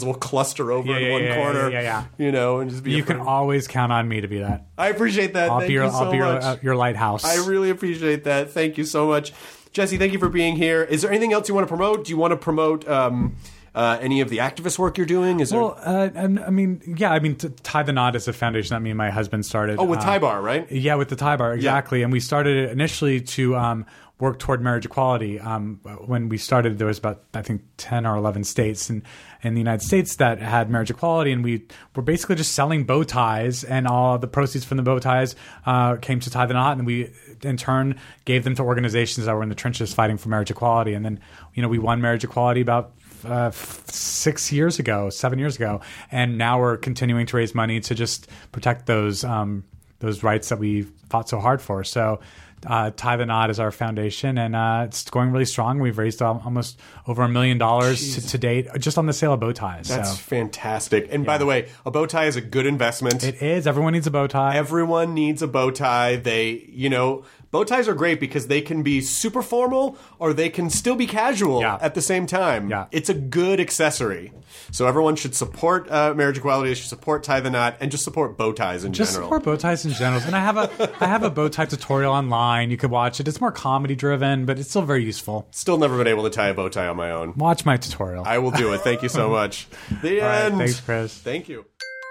bluster over Yeah, in yeah, one yeah, corner. yeah, yeah, You know, and just be. You afraid. can always count on me to be that. I appreciate that. I'll Thank be your, you so I'll be your, much. uh, your lighthouse. I really appreciate that. Thank you so much, Jesse. Thank you for being here. Is there anything else you want to promote? Do you want to promote um, uh, any of the activist work you're doing? Is there? Well, uh, and, I mean, yeah, I mean, t- Tie the Knot is a foundation that me and my husband started. Oh, with uh, Tie Bar, right? Yeah, with the Tie Bar, exactly. Yeah. And we started it initially to um, work toward marriage equality. Um, when we started, there was about, I think, ten or eleven states in, in the United States that had marriage equality. And we were basically just selling bow ties, and all the proceeds from the bow ties uh, came to Tie the Knot. And we, in turn, gave them to organizations that were in the trenches fighting for marriage equality. And then, you know, we won marriage equality about Uh, f- six years ago, seven years ago, and now we're continuing to raise money to just protect those um, those rights that we fought so hard for. So, uh, Tie the Knot is our foundation, and uh, it's going really strong. We've raised al- almost over a million dollars to, to date just on the sale of bow ties. That's so. fantastic. And Yeah. by the way, a bow tie is a good investment. It is. Everyone needs a bow tie. Everyone needs a bow tie. They, you know, bow ties are great because they can be super formal or they can still be casual Yeah. at the same time. Yeah. It's a good accessory. So everyone should support uh, marriage equality, should support Tie the Knot, and just support bow ties in Just general. support bow ties in general. And I have a I have a bow tie tutorial online. You could watch it. It's more comedy driven, but it's still very useful. Still never been able to tie a bow tie on my own. Watch my tutorial. I will do it. Thank you so much. The All right, end. thanks, Chris. Thank you.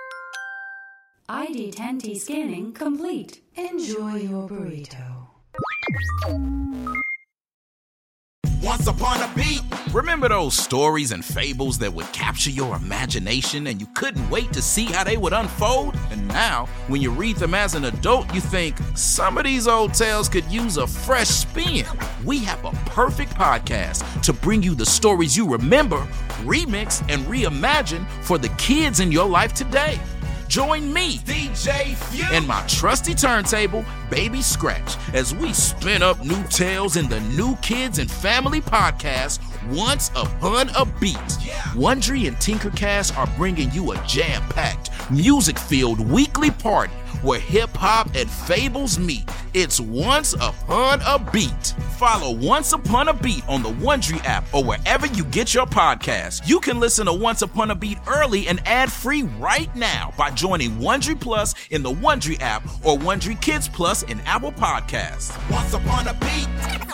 I D ten T scanning complete. Enjoy your burrito. Once upon a beat. Remember those stories and fables that would capture your imagination and you couldn't wait to see how they would unfold? And now, when you read them as an adult, you think, some of these old tales could use a fresh spin. We have a perfect podcast to bring you the stories you remember, remix, and reimagine for the kids in your life today. Join me, D J Few, and my trusty turntable, Baby Scratch, as we spin up new tales in the New Kids and Family podcast, Once Upon a Beat. Wondery and Tinkercast are bringing you a jam-packed, music-filled weekly party where hip-hop and fables meet. It's Once Upon a Beat. Follow Once Upon a Beat on the Wondery app or wherever you get your podcasts. You can listen to Once Upon a Beat early and ad-free right now by joining Wondery Plus in the Wondery app or Wondery Kids Plus in Apple Podcasts. Once Upon a Beat.